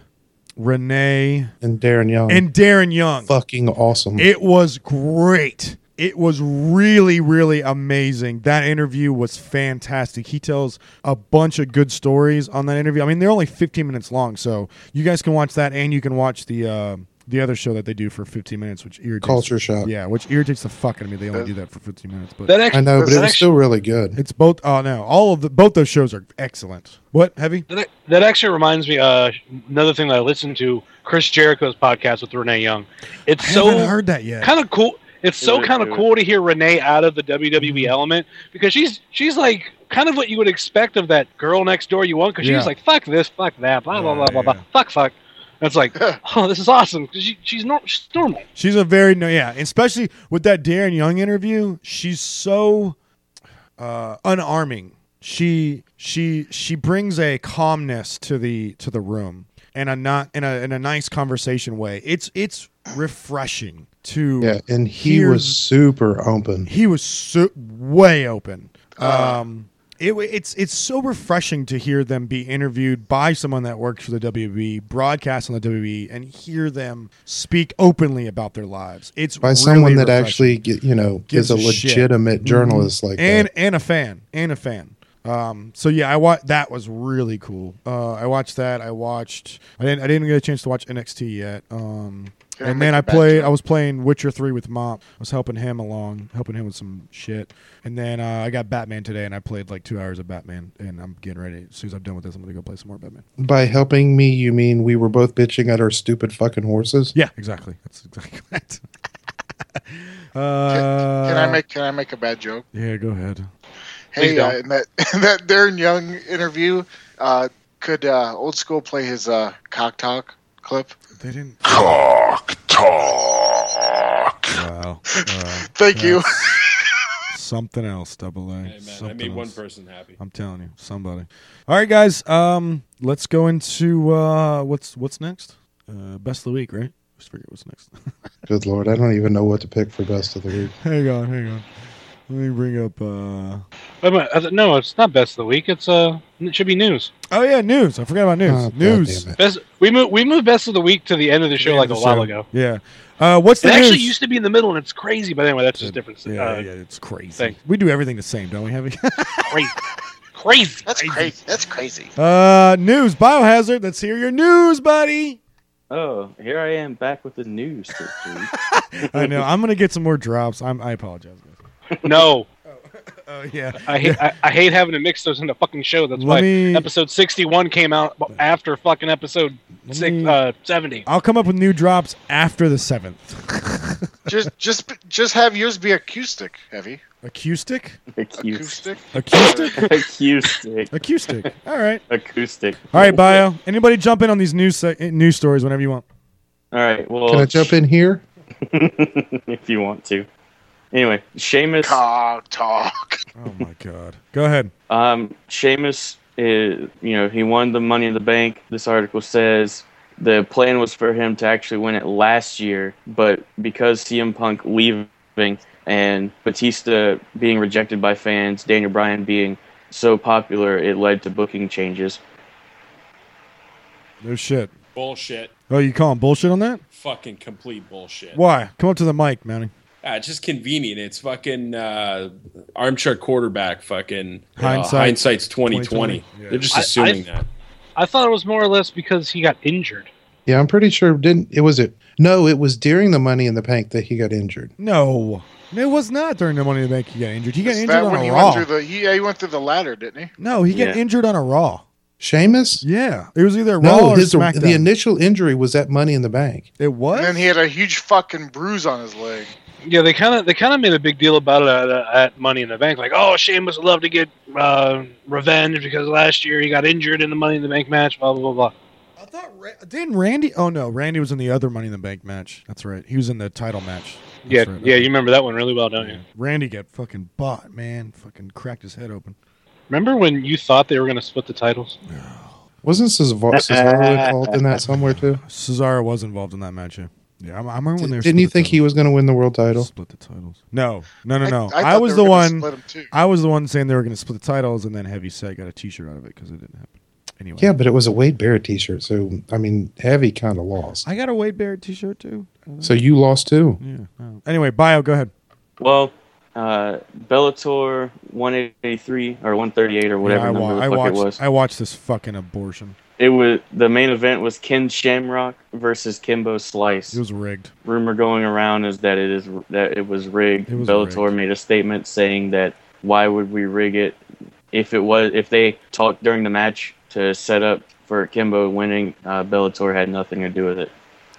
Renee And Darren Young. and Darren Young. fucking awesome. It was great. It was really, really amazing. That interview was fantastic. He tells a bunch of good stories on that interview. I mean, they're only fifteen minutes long, so you guys can watch that, and you can watch the uh, the other show that they do for fifteen minutes, which irritates. Culture Shock. Yeah, which irritates the fuck out of me. They only do that for fifteen minutes, but That actually, I know, but that it was actually, still really good. it's both. Oh no, all of the both those shows are excellent. What heavy? That, that actually reminds me. Uh, another thing that I listened to, Chris Jericho's podcast with Renee Young. It's I so haven't heard that yet. kind of cool. It's so Really kind of cool. cool to hear Renee out of the W W E element because she's she's like kind of what you would expect of that girl next door you want because Yeah. she's like fuck this, fuck that, blah blah Yeah, blah blah blah, yeah. fuck fuck. And it's like oh this is awesome because she, she's not she's normal. She's a very no, yeah, especially with that Darren Young interview. She's so uh, unarming. She she she brings a calmness to the to the room and a not in a in a nice conversation way. It's it's refreshing to Yeah, and he hear- was super open. he was so way open. Uh. Um, it, it's it's so refreshing to hear them be interviewed by someone that works for the W W E, broadcast on the W W E, and hear them speak openly about their lives. It's By really someone that refreshing. actually, get, you know, Gives is a a shit. legitimate journalist like and that. and a fan and a fan. Um, so yeah, I wa- that was really cool. Uh, I watched that. I watched. I didn't. I didn't get a chance to watch N X T yet. Um, Can I and make then a I bad played. joke? I was playing Witcher three with Mop. I was helping him along, helping him with some shit. And then uh, I got Batman today, and I played like two hours of Batman. And I'm getting ready. As soon as I'm done with this, I'm gonna go play some more Batman. By helping me, you mean we were both bitching at our stupid fucking horses? Yeah, exactly. That's exactly that. Can, uh, can I make Can I make a bad joke? Yeah, go ahead. Hey, Please uh, don't. in that in that Darren Young interview, uh, could uh, Old School play his uh, cock talk clip? They didn't. Cock talk. Wow. Uh, Thank you. Something else, double A. Hey, man, I Something made one else. person happy. I'm telling you, somebody. All right, guys. Um, let's go into uh, what's what's next. Uh, best of the week, right? Let's figure what's next. Good lord, I don't even know what to pick for best of the week. hang on, hang on. Let me bring up. Uh, Wait a minute, I th- no, it's not best of the week. It's uh, it should be news. Oh yeah, news. I forgot about news. Oh, God news. damn it. Best, we moved we moved best of the week to the end of the show Yeah, like the a while show. ago. Yeah. Uh, what's the It news? actually used to be in the middle, and it's crazy. But anyway, that's just different. yeah, uh, yeah, it's crazy. thing. We do everything the same, don't we, Heavy? Crazy, crazy. That's crazy. That's crazy. uh, news. Biohazard. Let's hear your news, buddy. Oh, here I am back with the news this week. I know. I'm gonna get some more drops. I'm. I apologize, guys. No, Oh yeah. I hate I, I hate having to mix those in the fucking show. That's Let why me- episode sixty-one came out after fucking episode Let six, me- uh, seventy. I'll come up with new drops after the seventh. just, just, just have yours be acoustic, Heavy. Acoustic. Acoustic. Acoustic. Acoustic. Acoustic. Acoustic. All right. Acoustic. All right, Bio. Anybody jump in on these news se- news stories whenever you want. All right. Well, Can I jump in here? if you want to. Anyway, Sheamus. Talk, talk. Oh my God. Go ahead. Um, Sheamus is, you know, he won the Money in the Bank. This article says the plan was for him to actually win it last year, but because C M Punk leaving and Batista being rejected by fans, Daniel Bryan being so popular, it led to booking changes. No shit. Bullshit. Oh, you calling bullshit on that? Fucking complete bullshit. Why? Come up to the mic, Mountie. Ah, it's just convenient. It's fucking uh, armchair quarterback. Fucking you know, Hindsight. hindsight's twenty twenty. twenty twenty. Yeah. They're just I- assuming I- that. I thought it was more or less because he got injured. Yeah, I'm pretty sure. Didn't it was it? No, it was during the Money in the Bank that he got injured. No. It was not during the Money in the Bank he got injured. He got Is injured that on when a he Raw. went through the? He, yeah, he went through the ladder, didn't he? No, he got Yeah. injured on a Raw. Sheamus? Yeah. It was either Raw No, or his SmackDown. the initial injury was at Money in the Bank. it was? And then he had a huge fucking bruise on his leg. Yeah, they kind of they kind of made a big deal about it at, uh, at Money in the Bank. Like, oh, Sheamus would love to get uh, revenge because last year he got injured in the Money in the Bank match. Blah blah blah blah. I thought Ra- didn't Randy? Oh no, Randy was in the other Money in the Bank match. That's right. He was in the title match. That's Yeah, right. yeah, you remember that one really well, don't you? Yeah. Randy got fucking bought, man. Fucking cracked his head open. Remember when you thought they were going to split the titles? Wasn't Cesaro, Cesaro involved in that somewhere too? Cesaro was involved in that match. Yeah, yeah I, I remember when they were. Didn't you split the think he was going to win the world title? titles. Split the titles? No, no, no, no. I, I, thought was they the were gonna one. Split 'em too. I was the one saying they were going to split the titles, and then Heavy Set got a T-shirt out of it because it didn't happen. Anyway. Yeah, but it was a Wade Barrett T-shirt, so I mean, Heavy kind of lost. I got a Wade Barrett T-shirt too. So you lost too. Yeah. Oh. Anyway, Bio, go ahead. Well, uh, Bellator one eighty-three or one thirty-eight or whatever Yeah, I, number wa- the I fuck watched. it was. I watched this fucking abortion. It was the main event was Ken Shamrock versus Kimbo Slice. It was rigged. Rumor going around is that it is that it was rigged. It was Bellator rigged. made a statement saying that why would we rig it if it was if they talked during the match to set up for Kimbo winning, uh, Bellator had nothing to do with it.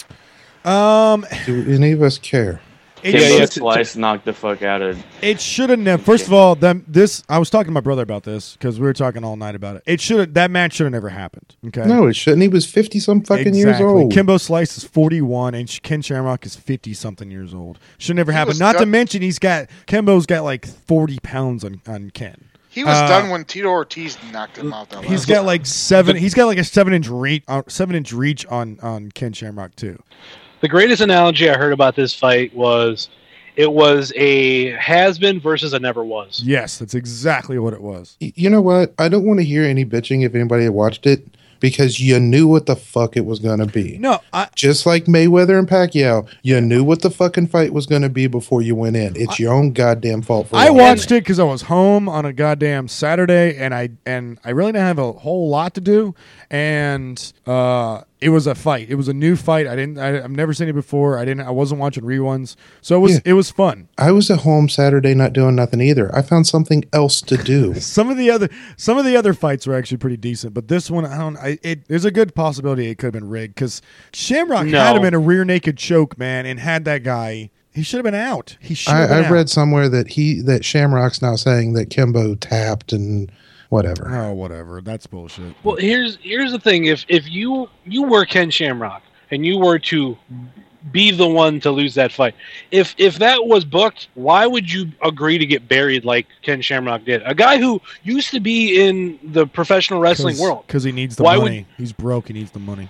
Um, Do any of us care? it, Kimbo yeah, should- t- Slice knocked the fuck out of. it should have never. First of all, them this. I was talking to my brother about this because we were talking all night about it. It should have. That match should have never happened. Okay. No, it shouldn't. He was fifty some fucking years Exactly. old. Kimbo Slice is forty-one, and Ken Shamrock is fifty something years old. Should never He happen. was Not to done- mention he's got Kimbo's got like forty pounds on on Ken. He was Uh, done when Tito Ortiz knocked him out. That He's last got time. like seven. He's got like a seven inch reach, uh, seven inch reach on on Ken Shamrock too. The greatest analogy I heard about this fight was it was a has-been versus a never was. Yes, that's exactly what it was. Y- You know what? I don't want to hear any bitching if anybody had watched it because you knew what the fuck it was going to be. No, I, Just like Mayweather and Pacquiao, you knew what the fucking fight was going to be before you went in. It's your own goddamn fault for I watching watched it because I was home on a goddamn Saturday, and I and I really didn't have a whole lot to do, and uh, it was a fight. It was a new fight. I didn't. I, I've never seen it before. I didn't. I wasn't watching reruns, so it was. Yeah. It was fun. I was at home Saturday not doing nothing either. I found something else to do. Some of the other some of the other fights were actually pretty decent, but this one, I don't. I it there's a good possibility it could have been rigged because Shamrock No. had him in a rear naked choke, man, and had that guy. He should have been out. He should. have I, been I out. read somewhere that he that Shamrock's now saying that Kimbo tapped and whatever. Oh, whatever. That's bullshit. Well, here's here's the thing: if if you you were Ken Shamrock and you were to be the one to lose that fight, if if that was booked, why would you agree to get buried like Ken Shamrock did? A guy who used to be in the professional wrestling world. because he needs the Why would- money. He's broke. He needs the money.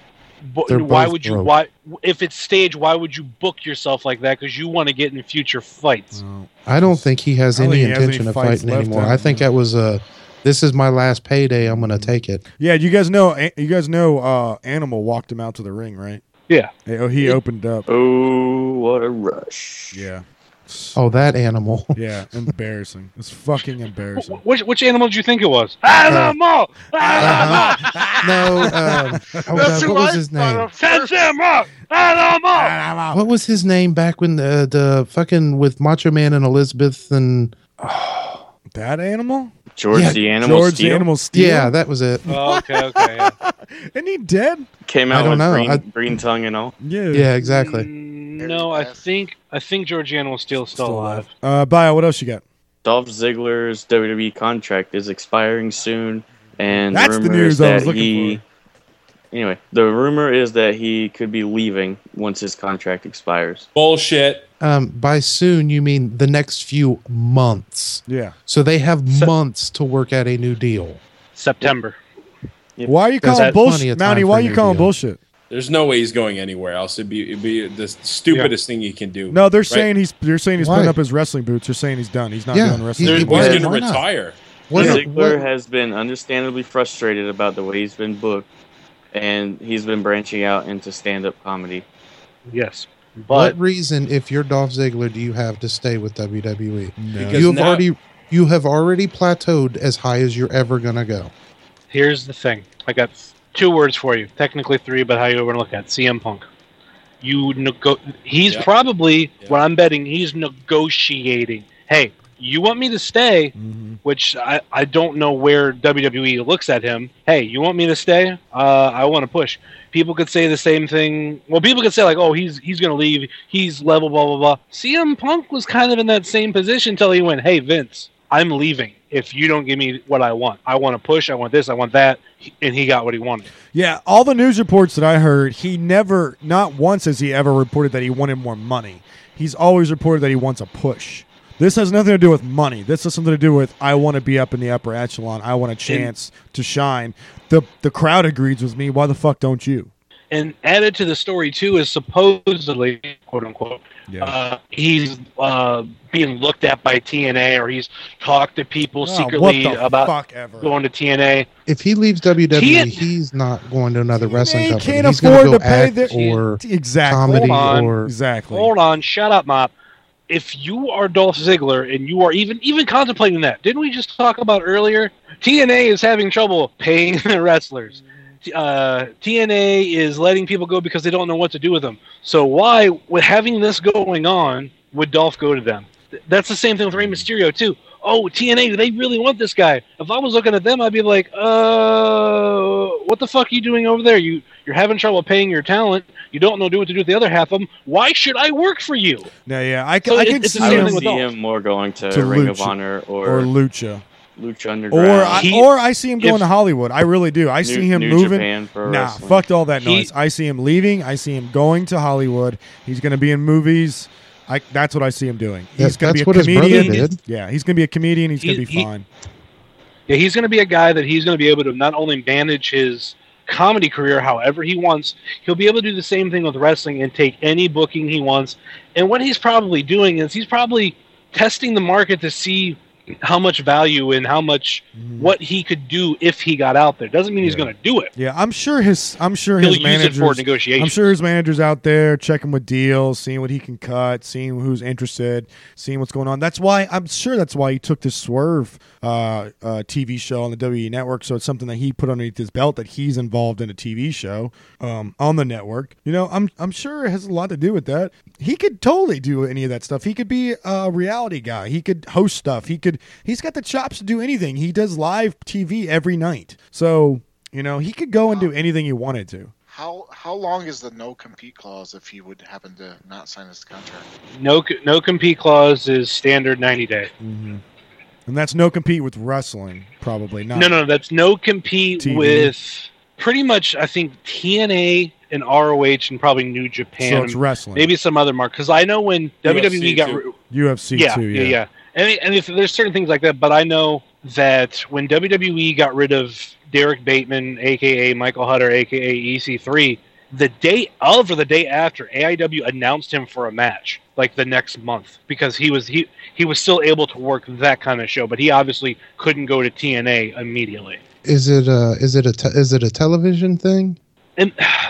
But They're why both would you? broke. Why, if it's staged, why would you book yourself like that? Because you want to get in future fights. Oh. I don't think he has I don't any think he has any intention of fights fighting left anymore. out, I think man. that was a. This is my last payday. I'm gonna take it. Yeah, you guys know. You guys know. Uh, Animal walked him out to the ring, right? Yeah. Oh, he opened up. Oh, what a rush. Yeah. Oh, that animal. Yeah, embarrassing. It's fucking embarrassing. Which which animal did you think it was? Animal. Uh-huh. No. Um, oh That's God, who what was I his thought name? of first. Animal. Animal. What was his name back when the the fucking with Macho Man and Elizabeth and That animal? George Yeah, the Animal George Steel the Animal Steel? yeah, that was it. Oh, okay. Okay. Yeah. Isn't he dead? came I out don't with know. green, I- green tongue and all. Yeah. Yeah, exactly. Mm, No, I think I think George Animal's still still alive. Uh, Bio, what else you got? Dolph Ziggler's W W E contract is expiring soon, and That's the the rumor news is I that was looking he. for. Anyway, the rumor is that he could be leaving once his contract expires. Bullshit. Um, by soon you mean the next few months. Yeah. So they have So- months to work out a new deal. September. Why are you There's calling plenty bullshit? of time Mountie, for why a are you new calling deal. bullshit? There's no way he's going anywhere else. It'd be, it'd be the stupidest thing he can do. No, they're Right? saying he's they're saying he's Why? putting up his wrestling boots. They're saying he's done. He's not Yeah, doing wrestling. They're- he- he's why- going to why not? retire. What, Ziggler what- has been understandably frustrated about the way he's been booked, and he's been branching out into stand-up comedy. Yes, what but reason, if you're Dolph Ziggler, do you have to stay with W W E? No. Because You have now- already you have already plateaued as high as you're ever gonna go. here's the thing. I got two words for you. Technically three, but how you want to look at it. C M Punk. You nego- He's Yeah. probably Yeah. what I'm betting. He's negotiating. Hey, you want me to stay? Mhm. Which I, I don't know where W W E looks at him. Hey, you want me to stay? Uh, I want to push. People could say the same thing. Well, people could say like, "Oh, he's he's going to leave. He's level, blah blah blah." C M Punk was kind of in that same position until he went, "Hey, Vince, I'm leaving. If you don't give me what I want, I want to push. I want this. I want that." And he got what he wanted. Yeah, all the news reports that I heard, he never, not once has he ever reported that he wanted more money. He's always reported that he wants a push. This has nothing to do with money. This has something to do with I want to be up in the upper echelon. I want a chance to shine. The the crowd agrees with me. Why the fuck don't you? And added to the story too is supposedly, quote unquote, Yeah. uh, he's uh, being looked at by T N A, or he's talked to people Oh, secretly what the about fuck ever? going to T N A. If he leaves W W E, He- he's not going to another wrestling They company. can't He's going afford to to go pay act their or exactly. comedy Hold on. or Exactly. Hold on, shut up, Mop. If you are Dolph Ziggler and you are even even contemplating that, didn't we just talk about earlier? T N A is having trouble paying their wrestlers. Uh, T N A is letting people go because they don't know what to do with them. So why, with having this going on, would Dolph go to them? Th- That's the same thing with Rey Mysterio too. Oh, T N A, do they really want this guy? If I was looking at them, I'd be like, uh, what the fuck are you doing over there? You you're having trouble paying your talent. You don't know what to do with the other half of them. Why should I work for you? No, yeah, I, So I it- can it's the see I same would thing him with see Dolph. him more going to, To Ring of Lucha. Honor or or, Lucha, Lucha Underground. or I, He- or I see him going if- to Hollywood. I really do. I New, see him New moving. Japan Pro Nah, Wrestling. fucked all that He- noise. I see him leaving. I see him going to Hollywood. He's going to be in movies. I, that's what I see him doing. He's That- going to be that's a what his brother comedian. did. Yeah, he's going to be a comedian. He's going to He- be he- fine. Yeah, he's going to be a guy that he's going to be able to not only manage his comedy career however he wants, he'll be able to do the same thing with wrestling and take any booking he wants. And what he's probably doing is he's probably testing the market to see how much value and how much what he could do if he got out there. Doesn't mean he's Mm-hmm. Yeah. going to do it. Yeah, I'm sure his. I'm sure He'll his use it managers. for negotiation. I'm sure his managers out there checking with deals, seeing what he can cut, seeing who's interested, seeing what's going on. That's why I'm sure that's why he took this Swerve uh, uh, T V show on the W W E network. So it's something that he put underneath his belt that he's involved in a T V show um, on the network. You know, I'm I'm sure it has a lot to do with that. He could totally do any of that stuff. He could be a reality guy. He could host stuff. He could. He's got the chops to do anything. He does live T V every night. So you know, he could go and do anything he wanted to. How how long is the no compete clause if he would happen to not sign his contract? No co- no compete clause is standard ninety day. Mm-hmm. And that's no compete with wrestling, probably not. No, no, that's no compete T V. with pretty much, I think, T N A and R O H and probably New Japan. So it's wrestling. Maybe some other mark. Because I know when W W E got... too. Re- U F C yeah, too. yeah, Yeah, yeah. And, and if there's certain things like that, but I know that when W W E got rid of Derek Bateman, a k a. Michael Hutter, a k a. E C three, the day of or the day after, A I W announced him for a match, like the next month, because he was he he was still able to work that kind of show, but he obviously couldn't go to T N A immediately. Is it a is it a te- is it a television thing? And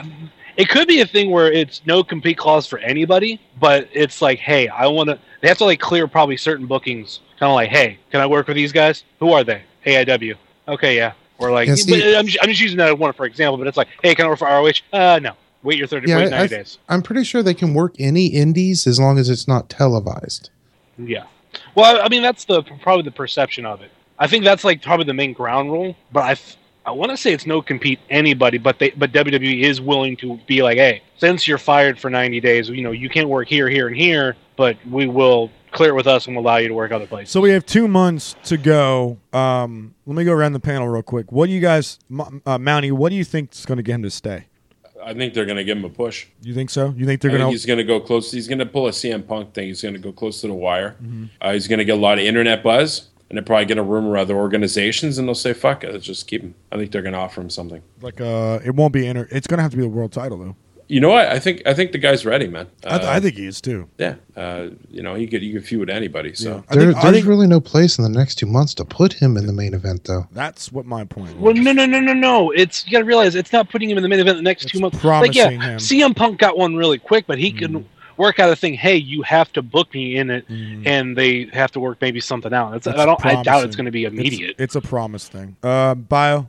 it could be a thing where it's no compete clause for anybody, but it's like, hey, I want to. They have to like clear probably certain bookings, kind of like, hey, can I work with these guys? Who are they? A I W. Okay, yeah. Or like, Yeah, see- but I'm, just, I'm just using that one for example, but it's like, hey, can I work for R O H? Uh, no. Wait your thirty, Yeah, wait I- ninety I- days. I'm pretty sure they can work any indies as long as it's not televised. Yeah. Well, I mean, that's the probably the perception of it. I think that's like probably the main ground rule. But I, I want to say it's no compete anybody. But they, but W W E is willing to be like, hey, since you're fired for ninety days, you know, you can't work here, here, and here, but we will clear it with us and we'll allow you to work other places. So we have two months to go. Um, let me go around the panel real quick. What do you guys, uh, Mountie? What do you think is going to get him to stay? I think they're going to give him a push. You think so? You think they're I think going to? he's going to go close. He's going to pull a C M Punk thing. He's going to go close to the wire. Mm-hmm. Uh, he's going to get a lot of internet buzz, and they're probably going to rumor other organizations, and they'll say, "Fuck it, let's just keep him." I think they're going to offer him something. Like, uh, it won't be inter. It's going to have to be the world title, though. You know what? I think I think the guy's ready, man. Uh, I, th- I think he is too. Yeah, uh, you know, he could he could feud with anybody. So Yeah. I There, think- I there's think- really no place in the next two months to put him in the main event, though. That's what my point was. Well, no, no, no, no, no. It's you got to realize it's not putting him in the main event the next It's two months. Like, promising yeah, him. C M Punk got one really quick, but he can work out a thing. Hey, you have to book me in it, Mhm. and they have to work maybe something out. It's, It's I don't. I doubt promising. it's going to be immediate. It's, it's a promise thing. Uh, bio.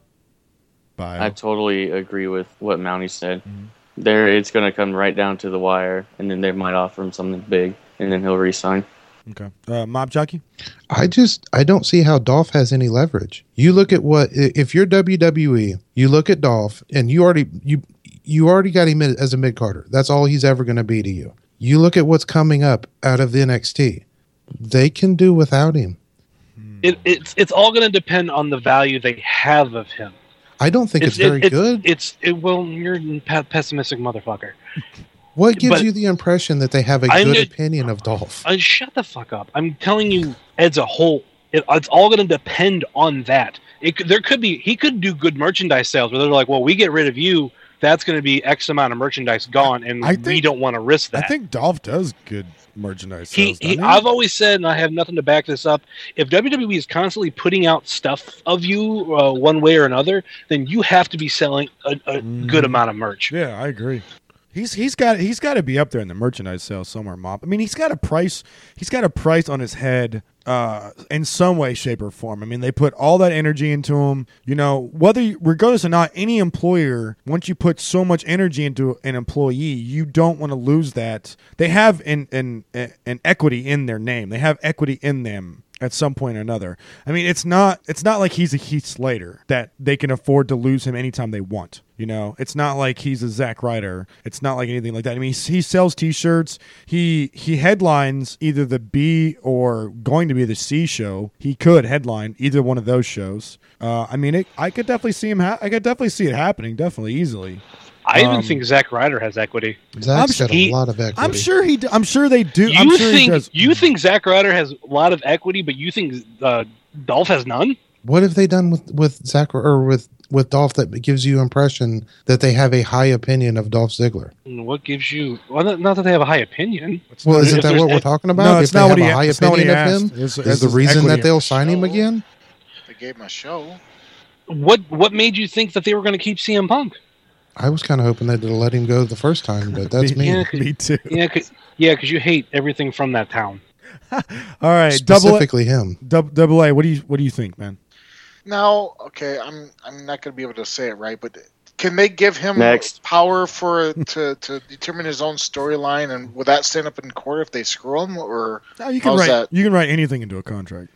Bio. I totally agree with what Mountie said. Mhm. There, it's going to come right down to the wire, and then they might offer him something big, and then he'll resign. Okay. Uh, Mob Jockey. I just I don't see how Dolph has any leverage. You look at what i- if you're W W E, you look at Dolph, and you already you you already got him as a mid carder. That's all he's ever going to be to you. You look at what's coming up out of the N X T. They can do without him. It, it's it's all going to depend on the value they have of him. I don't think it's, it- very it's, good. It's it, well, you're a pe- pessimistic motherfucker. What gives but- you the impression that they have a I'm good just- opinion of Dolph? Uh, shut the fuck up! I'm telling you, as a whole, it, it's all going to depend on that. It could, there could be he could do good merchandise sales where they're like, well, we get rid of you, that's going to be X amount of merchandise gone, and I we think- don't want to risk that. I think Dolph does good merchandise He, sales. he, doesn't he? I've always said, and I have nothing to back this up. If W W E is constantly putting out stuff of you, uh, one way or another, then you have to be selling a, a Mhm. good amount of merch. Yeah, I agree. He's he's got he's got to be up there in the merchandise sales somewhere, Mob. I mean, he's got a price. He's got a price on his head uh, in some way, shape, or form. I mean, they put all that energy into him. You know, whether you, regardless or not, any employer, once you put so much energy into an employee, you don't want to lose that. They have an an an equity in their name. They have equity in them at some point or another. I mean, it's not it's not like he's a Heath Slater that they can afford to lose him anytime they want. You know, it's not like he's a Zack Ryder. It's not like anything like that. I mean, he, he sells T-shirts. He he headlines either the B or going to be the C show. He could headline either one of those shows. Uh, I mean, it, I could definitely see him. Ha- I could definitely see it happening. Definitely, easily. I even Um, think Zack Ryder has equity. Zach's I'm got he- a lot of equity. I'm sure he. d- I'm sure they do. You I'm sure he think does. you think Zack Ryder has a lot of equity, but you think uh, Dolph has none? What have they done with with Zach or with with Dolph that gives you impression that they have a high opinion of Dolph Ziggler? And what gives you? Well, not, not that they have a high opinion. Well, If isn't that there's what we're a- talking about? No, if it's they not have what he. a high It's not what he opinion of asked. him, Is, is the reason that they'll sign him again? They gave him a show. What what made you think that they were going to keep C M Punk? I was kind of hoping they'd let him go the first time, but that's me. Yeah, Me too. Yeah, cause, yeah, because you hate everything from that town. All right, double A, Specifically him. dub- double A. What do you what do you think, man? Now, okay, I'm I'm not going to be able to say it right, but can they give him Next. power for to to determine his own storyline, and will that stand up in court if they screw him, or No, you can How's write that? you can write anything into a contract.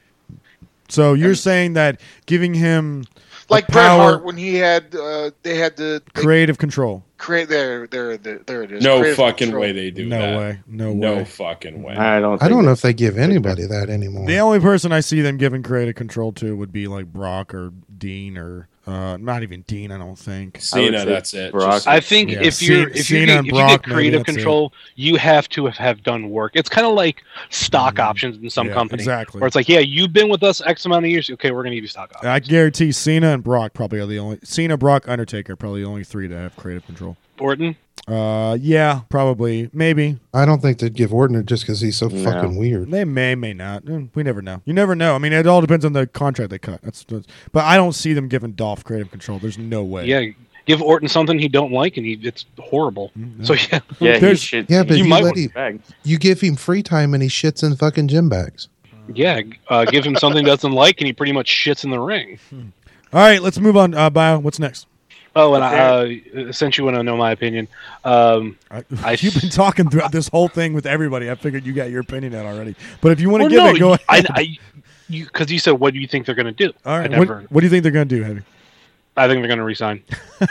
So you're And- saying that giving him the like Bret power, Hart when he had uh, they had to they creative control? create there there there, there it is. no Creative fucking control. way they do No that. way. No, No way. fucking way. I don't. I don't think know if they give anybody that anymore. The only person I see them giving creative control to would be like Brock or Dean or uh, not even Dean. I don't think. I would Cena, say that's it. Brock. Just- I think Yeah, if you're Cena- if you Cena get, and if you Brock, get maybe creative that's it. control, you have to have, have done work. It's kind of like stock options in some Yeah, company, exactly. where it's like, yeah, you've been with us X amount of years. Okay, we're going to give you stock options. I guarantee Cena and Brock probably are the only Cena, Brock, Undertaker probably the only three to have creative control. Orton. Uh, yeah, probably, maybe. I don't think they'd give Orton it just because he's so No. fucking weird. They may, may not. Mm, We never know. You never know. I mean, it all depends on the contract they cut. That's, that's but I don't see them giving Dolph creative control. There's no way. Yeah, give Orton something he don't like, and he it's horrible. Mm, So yeah, Yeah, he There's- should. Yeah, but You you, might let want him, bag. you give him free time and he shits in fucking gym bags. yeah, uh, give him something he doesn't like, and he pretty much shits in the ring. All right, let's move on. Uh, Bio, what's next? Oh, and I, uh, since you want to know my opinion, um, I, I- you've been talking throughout this whole thing with everybody. I figured you got your opinion out already. But if you want to well, give no, it, go ahead. I, I, you because you said, what do you think they're going to do? All I right. never. What, what do you think they're going to do, Heavy? I think they're going to resign.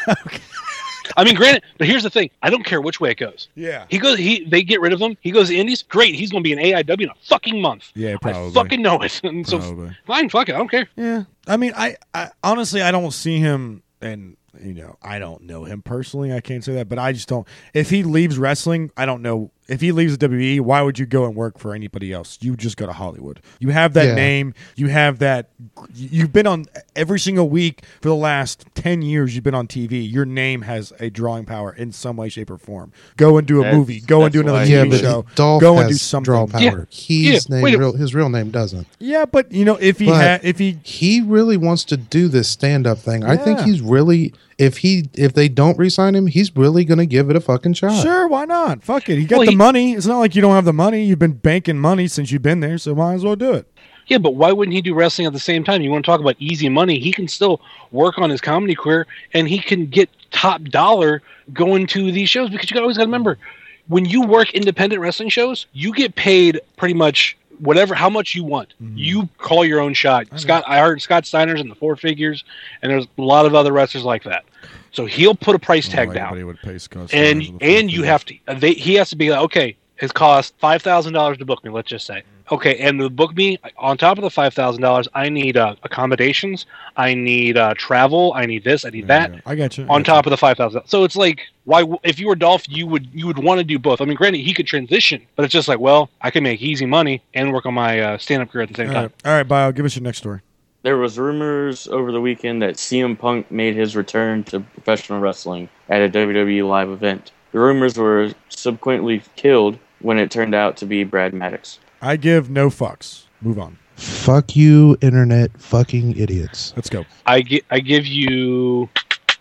I mean, granted, but here's the thing: I don't care which way it goes. Yeah. He goes. He they get rid of him. He goes to Indies. Great. He's going to be an A I W in a fucking month. Yeah, probably. I fucking know it. And so Probably. fine, fuck it. I don't care. Yeah. I mean, I, I honestly, I don't see him, and you know, I don't know him personally. I can't say that, but I just don't. If he leaves wrestling, I don't know. If he leaves the W W E, why would you go and work for anybody else? You just go to Hollywood. You have that Yeah. name. You have that. You've been on every single week for the last ten years. You've been on T V. Your name has a drawing power in some way, shape, or form. Go and do a That's- movie. Go and do that's another why- T V Yeah, but show. Dolph Go has and do something. draw power. Yeah. His Yeah, name, wait a- real, his real name doesn't. Yeah, but you know, if he But- had, if he He really wants to do this stand-up thing. I think Yeah. he's really, if he, if they don't re-sign him, he's really gonna give it a fucking shot. Sure, why not? Fuck it. You got Well, the he- money. It's not like you don't have the money. You've been banking money since you've been there, so might as well do it. Yeah, but why wouldn't he do wrestling at the same time? You want to talk about easy money? He can still work on his comedy career, and he can get top dollar going to these shows because you got always got to remember when you work independent wrestling shows, you get paid pretty much whatever how much you want. Mhm. You call your own shot. know. Scott, I heard Scott Steiner's in the four figures, and there's a lot of other wrestlers like that. So he'll put a price tag down, Anybody would pay Scott and Steiner the and full you fee. have to. uh, They, he has to be like, okay. It cost five thousand dollars to book me. Let's just say, okay, and to book me on top of the five thousand dollars, I need uh, accommodations, I need uh, travel, I need this, I need Yeah, that. yeah. I got you. I On got top of the five thousand. So it's like, why? w- If you were Dolph, you would you would want to do both. I mean, granted, he could transition, but it's just like, well, I can make easy money and work on my uh, stand-up career at the same you. time. All right, all right, Bio, give us your next story. There was rumors over the weekend that C M Punk made his return to professional wrestling at a W W E live event. The rumors were subsequently killed when it turned out to be Brad Maddox. I give no fucks. Move on. Fuck you, internet fucking idiots. Let's go. I gi- I give you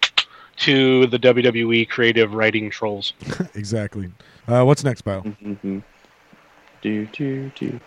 to the W W E creative writing trolls. Exactly. Uh, what's next, Bio? Mm-hmm. Do, do, do.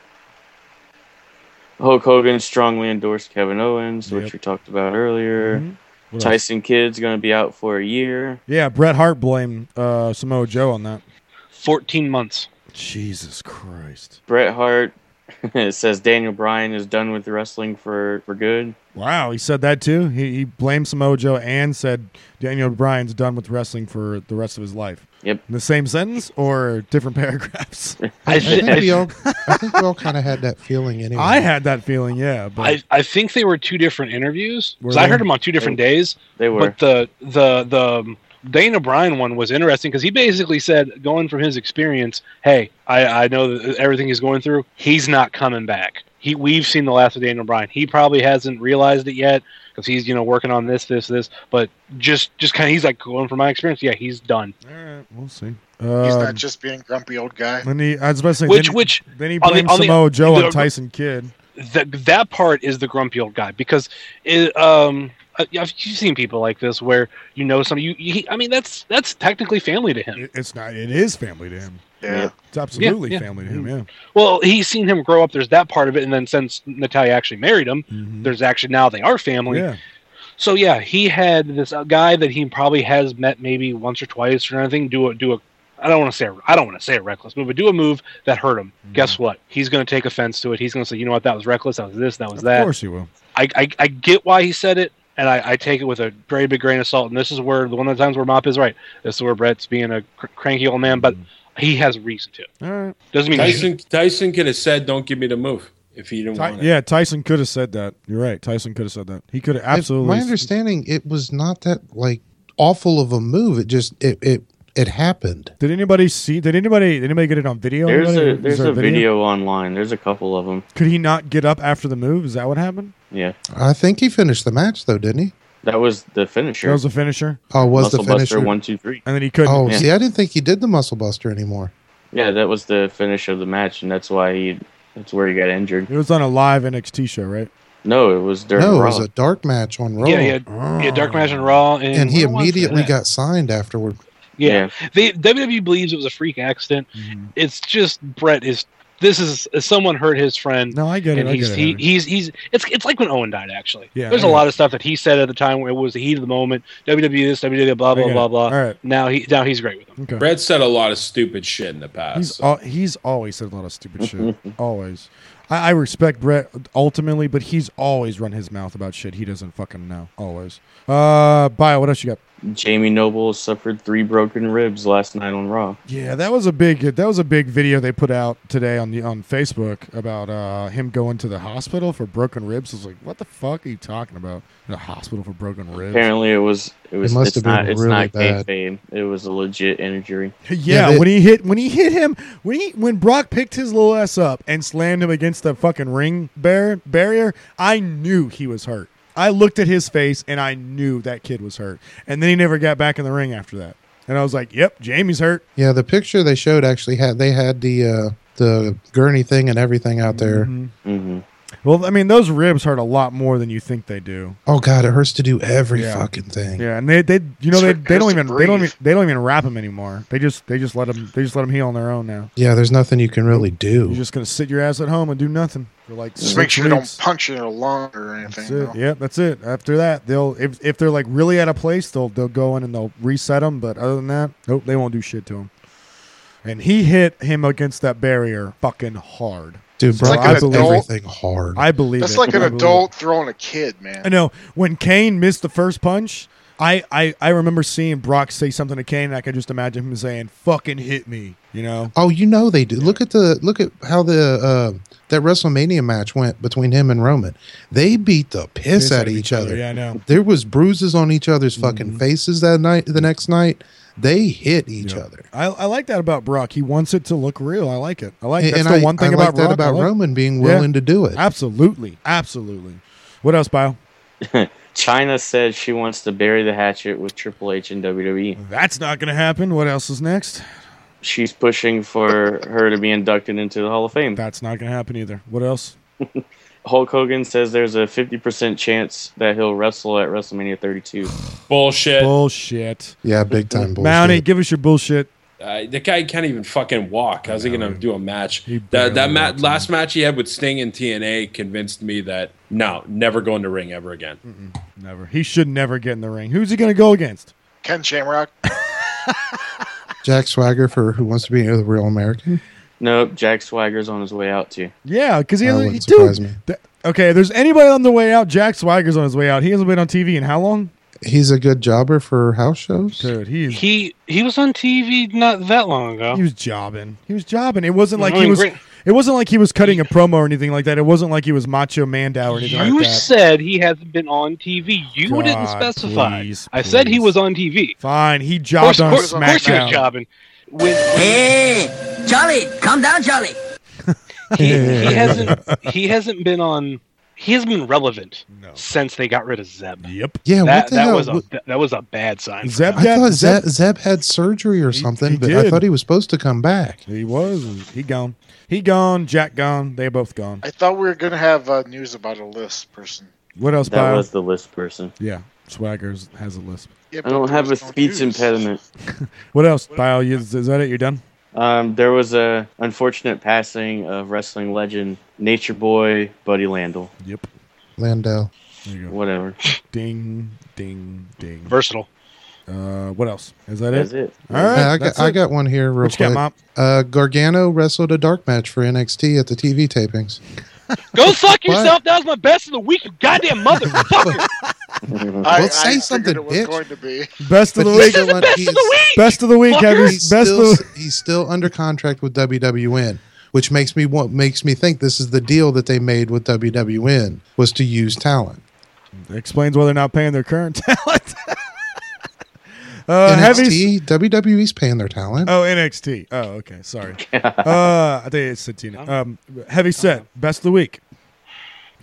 Hulk Hogan strongly endorsed Kevin Owens, Yep. which we talked about earlier. Mhm. What else? Tyson Kidd's going to be out for a year. Yeah, Bret Hart blamed uh, Samoa Joe on that. Fourteen months. Jesus Christ. Bret Hart says Daniel Bryan is done with wrestling for, for good. Wow, he said that too. He, he blamed Samoa Joe and said Daniel Bryan's done with wrestling for the rest of his life. Yep. In the same sentence or different paragraphs? I, I th- think we all, I think we all kind of had that feeling anyway. I had that feeling, yeah. But I, I think they were two different interviews. Were 'Cause I they? heard them on two different days. They were. But the the the um, Dana Bryan one was interesting because he basically said, going from his experience, hey, I, I know that everything he's going through, he's not coming back. He we've seen the last of Daniel Bryan. He probably hasn't realized it yet because he's you know working on this, this, this. But just just kind of he's like going from my experience, yeah, he's done. all right, we'll see. He's Um, not just being grumpy old guy. Then he, I was about to say, Which- then, which- then he on the- blamed on the- Samoa Joe the- on Tyson Kidd. That that part is the grumpy old guy because it, um uh, you've seen people like this where you know somebody you, you I mean that's that's technically family to him. It, it's not. It is family to him. Yeah. It's absolutely Yeah, yeah. family to him. Yeah. Well, he's seen him grow up. There's that part of it, and then since Natalia actually married him, Mhm. there's actually now they are family. Yeah. So yeah, he had this uh, guy that he probably has met maybe once or twice or anything. Do a do a. I don't want to say a, I don't want to say a reckless move, but do a move that hurt him. Mm-hmm. Guess what? He's going to take offense to it. He's going to say, you know what, that was reckless. That was this. That was Of that. course he will. I, I I get why he said it, and I, I take it with a very big grain of salt. And this is where the one of the times where Mop is right. This is where Brett's being a cr- cranky old man, but he has a reason to. All right. Doesn't mean Tyson Tyson could have said, "Don't give me the move" if he didn't Ty- want it. yeah, Tyson could have said that. You're right. Tyson could have said that. He could have If- absolutely. My understanding, it was not that like awful of a move. It just it it it happened. Did anybody see? Did anybody? Did anybody get it on video? There's Anybody? a Is there's there a video online. There's a couple of them. Could he not get up after the move? Is that what happened? Yeah. I think he finished the match though, didn't he? That was the finisher. That was the finisher. Oh, was Muscle the finisher? Buster one, two, three. And then he couldn't. Oh, Yeah. see, I didn't think he did the Muscle Buster anymore. Yeah, that was the finish of the match, and that's why he. That's where he got injured. It was on a live N X T show, right? No, it was during No, Raw. it was a dark match on Raw. Yeah, he had, he had dark match on Raw, and, and he where was immediately that? got signed afterward. Yeah, They, W W E believes it was a freak accident. Mhm. It's just Brett is. This is as someone hurt his friend. No, I get it. And I he's, get he, it. he's he's it's it's like when Owen died. Actually, Yeah, there's I a get lot it. of stuff that he said at the time where it was the heat of the moment. W W E this, W W E blah I blah get blah it. blah. All right. Now he now he's great with him. Okay. Brett said a lot of stupid shit in the past. He's so. al- he's always said a lot of stupid shit. Always. I, I respect Brett ultimately, but he's always run his mouth about shit he doesn't fucking know. Always. Uh, Bio, what else you got? Jamie Noble suffered three broken ribs last night on Raw. Yeah, that was a big that was a big video they put out today on the on Facebook about uh, him going to the hospital for broken ribs. I was like, what the fuck are you talking about? The hospital for broken ribs? Apparently, it was it was. It must it's have been not. It's really not bad. kayfabe. It was a legit injury. Yeah, Yeah, they- when he hit when he hit him when he when Brock picked his little ass up and slammed him against the fucking ring bar- barrier, I knew he was hurt. I looked at his face and I knew that kid was hurt. And then he never got back in the ring after that. And I was like, "Yep, Jamie's hurt." Yeah, the picture they showed actually had they had the uh, the gurney thing and everything out there. Mhm. hmm Well, I mean, those ribs hurt a lot more than you think they do. Oh God, it hurts to do every Yeah. fucking thing. Yeah, and they, they you know they, It's they don't hurts even to they don't breathe. even they don't even wrap them anymore. They just they just let them they just let them heal on their own now. Yeah, there's nothing you can really You're do. just gonna sit your ass at home and do nothing for like Just six make sure you weeks. don't puncture a lung or anything. That's you it. know? Yeah, that's it. After that, they'll if if they're like really at a place, they'll they'll go in and they'll reset them. But other than that, nope, they won't do shit to him. And he hit him against that barrier fucking hard. Dude, bro, like I an believe adult- everything hard. I believe That's it. like an I believe adult it. throwing a kid, man. I know when Kane missed the first punch. I, I, I remember seeing Brock say something to Kane, and I could just imagine him saying, "Fucking hit me," you know. Oh, you know they do. Look at the look at how the uh, that WrestleMania match went between him and Roman. They beat the piss, out of each other. Yeah, I know. There was bruises on each other's fucking Mhm. faces that night. The next night, they hit each Yep. other. I, I like that about Brock. He wants it to look real. I like it. I like And, that's and the I, one thing I about like that Brock. I about like- Roman being Yeah. willing to do it. Absolutely, absolutely. What else, Bio? China said she wants to bury the hatchet with Triple H and W W E. That's not going to happen. What else is next? She's pushing for her to be inducted into the Hall of Fame. That's not going to happen either. What else? Hulk Hogan says there's a fifty percent chance that he'll wrestle at WrestleMania thirty-two. Bullshit. Bullshit. Yeah, big time bullshit. Mountie, give us your bullshit. Uh, the guy can't even fucking walk. How's he know, gonna he- do a match? he That barely that mat walks last match he had with Sting and T N A convinced me that no, never go in the ring ever again. Never. He should never get in the ring. Who's he going to go against? Ken Shamrock. Jack Swagger for Who Wants to Be a Real American. Nope, Jack Swagger's on his way out too. Yeah, because he That hasn't. wouldn't Dude, surprise me. th- okay, if there's anybody on the way out, Jack Swagger's on his way out. He hasn't been on T V in how long? He's a good jobber for house shows. Dude, he is. He he was on T V not that long ago. He was jobbing. He was jobbing. It wasn't like I he mean, was. great. It wasn't like he was cutting a promo or anything like that. It wasn't like he was Macho Mandow or anything You like that. said he hasn't been on T V. You God, didn't specify. please, I said he please. was on T V. Fine, he Of jobbed course, on of course, of course he was SmackDown. jobbing. When, Hey, Charlie, calm down, Charlie. he, he hasn't he hasn't been on. He hasn't been relevant No. since they got rid of Zeb. Yep. Yeah, That, what the that hell? was a What- that, that was a bad sign. for Zeb them. I got thought Zeb. Zeb, Zeb had surgery or something, he but I did. thought he was supposed to come back. He was. He gone. He gone. Jack gone. They both gone. I thought we were going to have uh, news about a list person. What else? That Bio? was the list person. Yeah, Swaggers has a lisp. Yeah, I but don't there have a was no speech news. impediment. What else? Bio? You, is that it? You're done. Um, there was a unfortunate passing of wrestling legend Nature Boy Buddy Landel. Yep. Landau. There you go. Whatever. Ding, ding, ding. Versatile. Uh, what else? Is that That's it? it. All right. Hey, I, that's got, I it. got one here real What you got, quick. Mom? Uh, Gargano wrestled a dark match for N X T at the T V tapings. Go suck yourself. That was my best of the week, you goddamn motherfucker. I, Well, say I figured something, it was bitch. going to be. Best of But the he's week. still un- Best he's- of the week. Best of the week. Fucker. Heavy. he's Best still, of. he's still under contract with W W N, which makes me want makes me think this is the deal that they made with W W N was to use talent. Explains why they're not paying their current talent. uh, heavy. N X T, W W E's paying their talent. Oh, N X T. Oh, okay. Sorry. uh, I think it's Santina. Um, heavy set. Best of the week.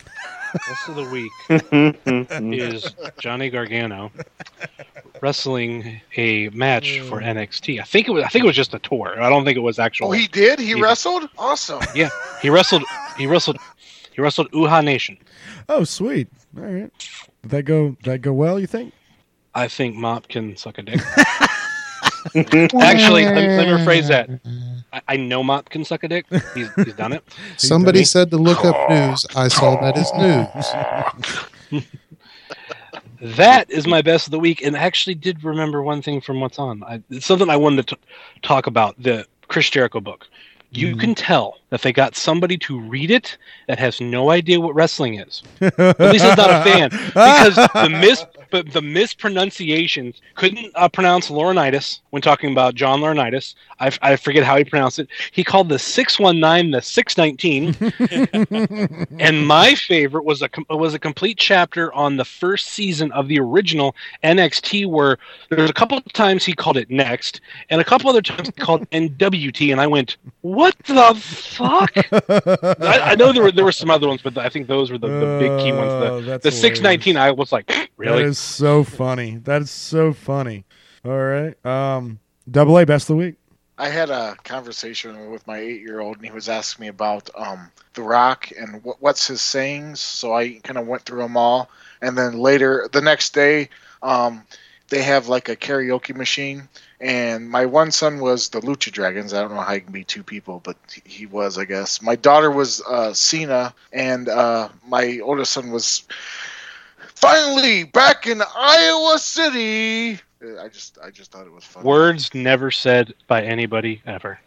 Best of the week is Johnny Gargano wrestling a match for N X T. I think it was. I think it was just a tour. I don't think it was actual. Oh, he did. He he- wrestled. Awesome. Yeah, he wrestled. He wrestled. He wrestled Uha Nation. Oh, sweet. All right. Did that go? Did that go well? You think? I think Mop can suck a dick. Actually, let me, let me rephrase that. I, I know Mop can suck a dick. He's, he's done it. Somebody said to look up news. I saw that as news. That is my best of the week, and I actually did remember one thing from What's On. I, it's something I wanted to t- talk about, the Chris Jericho book. You Mm. can tell that they got somebody to read it that has no idea what wrestling is. At least is not a fan, because the mis but the mispronunciations couldn't uh, pronounce Laurinaitis when talking about John Laurinaitis. I, f- I forget how he pronounced it. He called the six one nine the six nineteen. And my favorite was a com- was a complete chapter on the first season of the original N X T, where there's a couple of times he called it Next, and a couple other times he called N W T, and I went, "What the fuck?" I, I know there were there were some other ones, but I think those were the, the big key ones. Oh, The, that's the six nineteen, I was like, really? That is so funny. That is so funny. All right. Um, Double A best of the week. I had a conversation with my eight-year-old, and he was asking me about um, The Rock and what, what's his sayings. So I kind of went through them all, and then later the next day, um, they have like a karaoke machine. And my one son was the Lucha Dragons. I don't know how you can be two people, but he was, I guess. My daughter was uh, Cena, and uh, my oldest son was finally back in Iowa City. I just, I just thought it was funny. Words never said by anybody ever.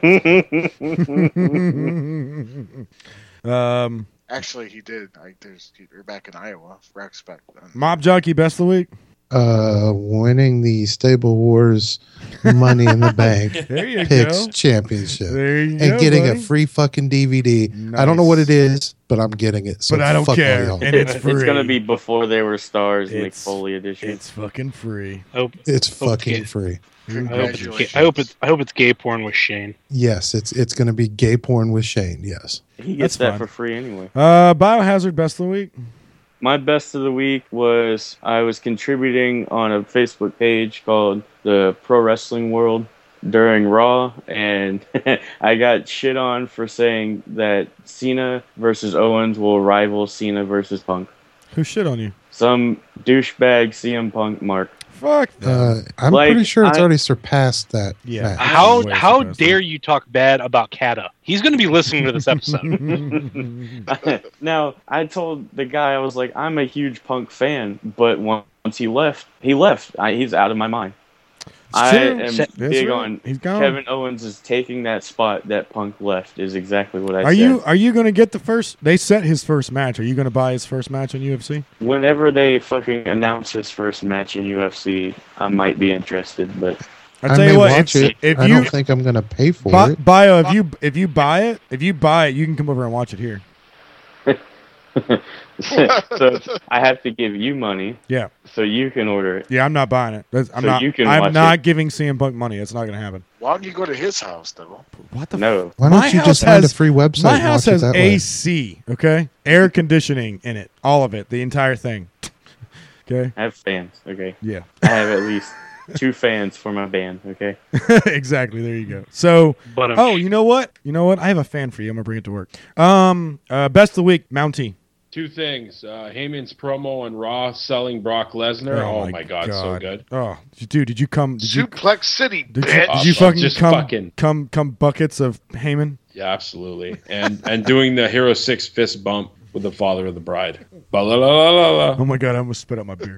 um, Actually, he did. I, there's, you're back in Iowa. Respect. Mob Jockey best of the week. Uh, winning the Stable Wars Money in the Bank There you Picks go. Championship There you and go, getting buddy. a free fucking D V D. I don't know Nice. what it is, but I'm getting it. So But I don't fuck all care. y'all. And it's It's free. gonna be Before They Were Stars, Nick It's- Foley edition. It's fucking free. I hope, It's Okay. fucking free. I hope, it's, Congratulations. I hope it's I hope it's gay porn with Shane. Yes, it's it's going to be gay porn with Shane. Yes. He That's gets that fine. for free anyway. Uh, Biohazard best of the week. My best of the week was I was contributing on a Facebook page called the Pro Wrestling World during Raw, and I got shit on for saying that Cena versus Owens will rival Cena versus Punk. Who shit on you? Some douchebag C M Punk mark. Fuck them. Uh, I'm Like, pretty sure it's I- already surpassed that. Yeah. match. How way how surpassed dare it. you talk bad about Kata? He's going to be listening to this episode. Now, I told the guy, I was like, I'm a huge Punk fan, but once he left, he left. I, he's out of my mind. I true. am That's big right. on He's gone. Kevin Owens is taking that spot that Punk left is exactly what I Are said. you are you going to get the first? They set his first match. Are you going to buy his first match on U F C? Whenever they fucking announce his first match in U F C, I might be interested, but I I tell may you what, watch if, it. if I you don't think I'm going to pay for Bi- it. Bio, if you if you buy it, if you buy it, you can come over and watch it here. so I have to give you money Yeah, so you can order it. yeah. I'm not buying it. That's, I'm So not. you can I'm watch not it. giving C M Punk money. It's not going to happen. Why don't you go to his house, though? What the? No. Why My don't you house just find a has- free website My and house watch has it that way? A C. Okay, air conditioning in it, all of it, the entire thing. Okay. I have fans, okay? Yeah. I have at least two fans for my band, okay? Exactly. There you go. So. But um, Oh, you know what? You know what? I have a fan for you. I'm gonna bring it to work. Um, uh, best of the week, Mountie. Two things. Uh, Heyman's promo on Raw selling Brock Lesnar. Oh, my God, so good. Oh, dude, did you come? Did you? Suplex City, Did you, bitch. did you Uh, fucking just come, fucking- come come buckets of Heyman? Yeah, absolutely. And and doing the Hero Six fist bump with the father of the bride. Ba-la-la-la-la-la. Oh my god, I almost spit out my beer.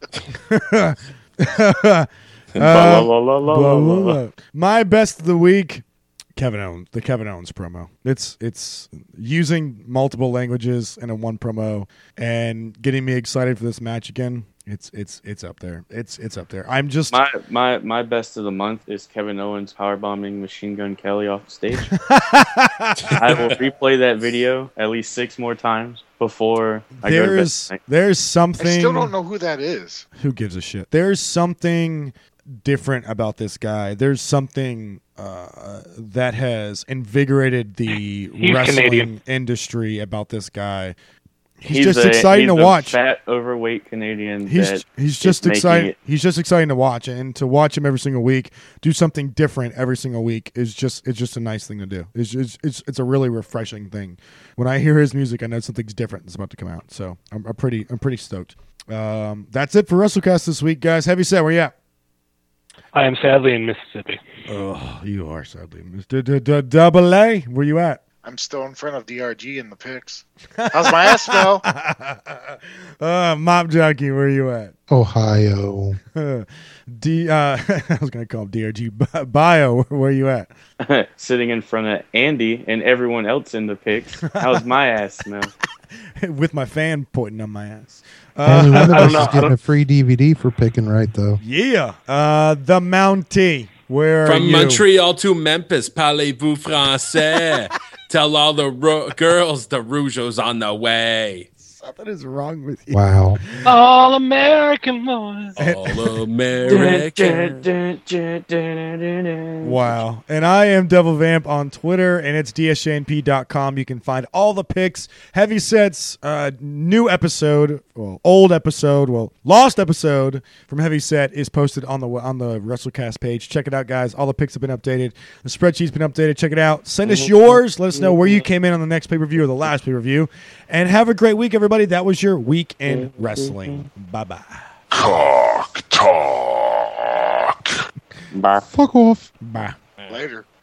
Blah, blah, blah, blah, Blah, blah, blah, blah. blah. My best of the week, Kevin Owens, the Kevin Owens promo. It's it's using multiple languages in a one promo and getting me excited for this match again. It's it's it's up there. It's it's up there. I'm just My my my best of the month is Kevin Owens powerbombing Machine Gun Kelly off the stage. I will replay that video at least six more times before I go to bed. there's tonight. there's I something. still don't know who that is. Who gives a shit? There's something different about this guy. There's something uh, that has invigorated the He's wrestling Canadian. industry about this guy. he's, just a, exciting he's to a watch. Fat, overweight Canadian. He's that he's just is making exciting. it. He's just exciting to watch, and to watch him every single week do something different every single week is just it's just a nice thing to do. It's it's it's, it's a really refreshing thing. When I hear his music, I know something's different is about to come out. So I'm, I'm pretty I'm pretty stoked. Um, that's it for WrestleCast this week, guys. Heavy Set, where you at? I am sadly in Mississippi. Oh, you are sadly Mister Double A. Where you at? I'm still in front of D R G in the picks. How's my ass smell? uh, Mop Jockey, where you at? Ohio. D. Uh, I was gonna call him D R G Bio. Where you at? Sitting in front of Andy and everyone else in the picks. How's my ass smell? With my fan pointing on my ass. Only one of I don't us know. is getting a free D V D for picking right, though. Yeah. Uh, the Mountie. Where From are you? Montreal to Memphis, parlez-vous français? Tell all the ro- girls the Rougeau's on the way. Something is wrong with you. Wow. All American boys. All American. Wow. And I am Devil Vamp on Twitter, and it's D S J N P dot com. You can find all the picks, heavy sets, uh, new episode, well, old episode, well, lost episode from Heavy Set is posted on the on the WrestleCast page. Check it out, guys. All the picks have been updated. The spreadsheet's been updated. Check it out. Send us yours. Let us know where you came in on the next pay-per-view or the last pay-per-view. And have a great week, everybody. That was your week in wrestling. Bye-bye. Cock talk. Bye. Fuck off. Bye. Later.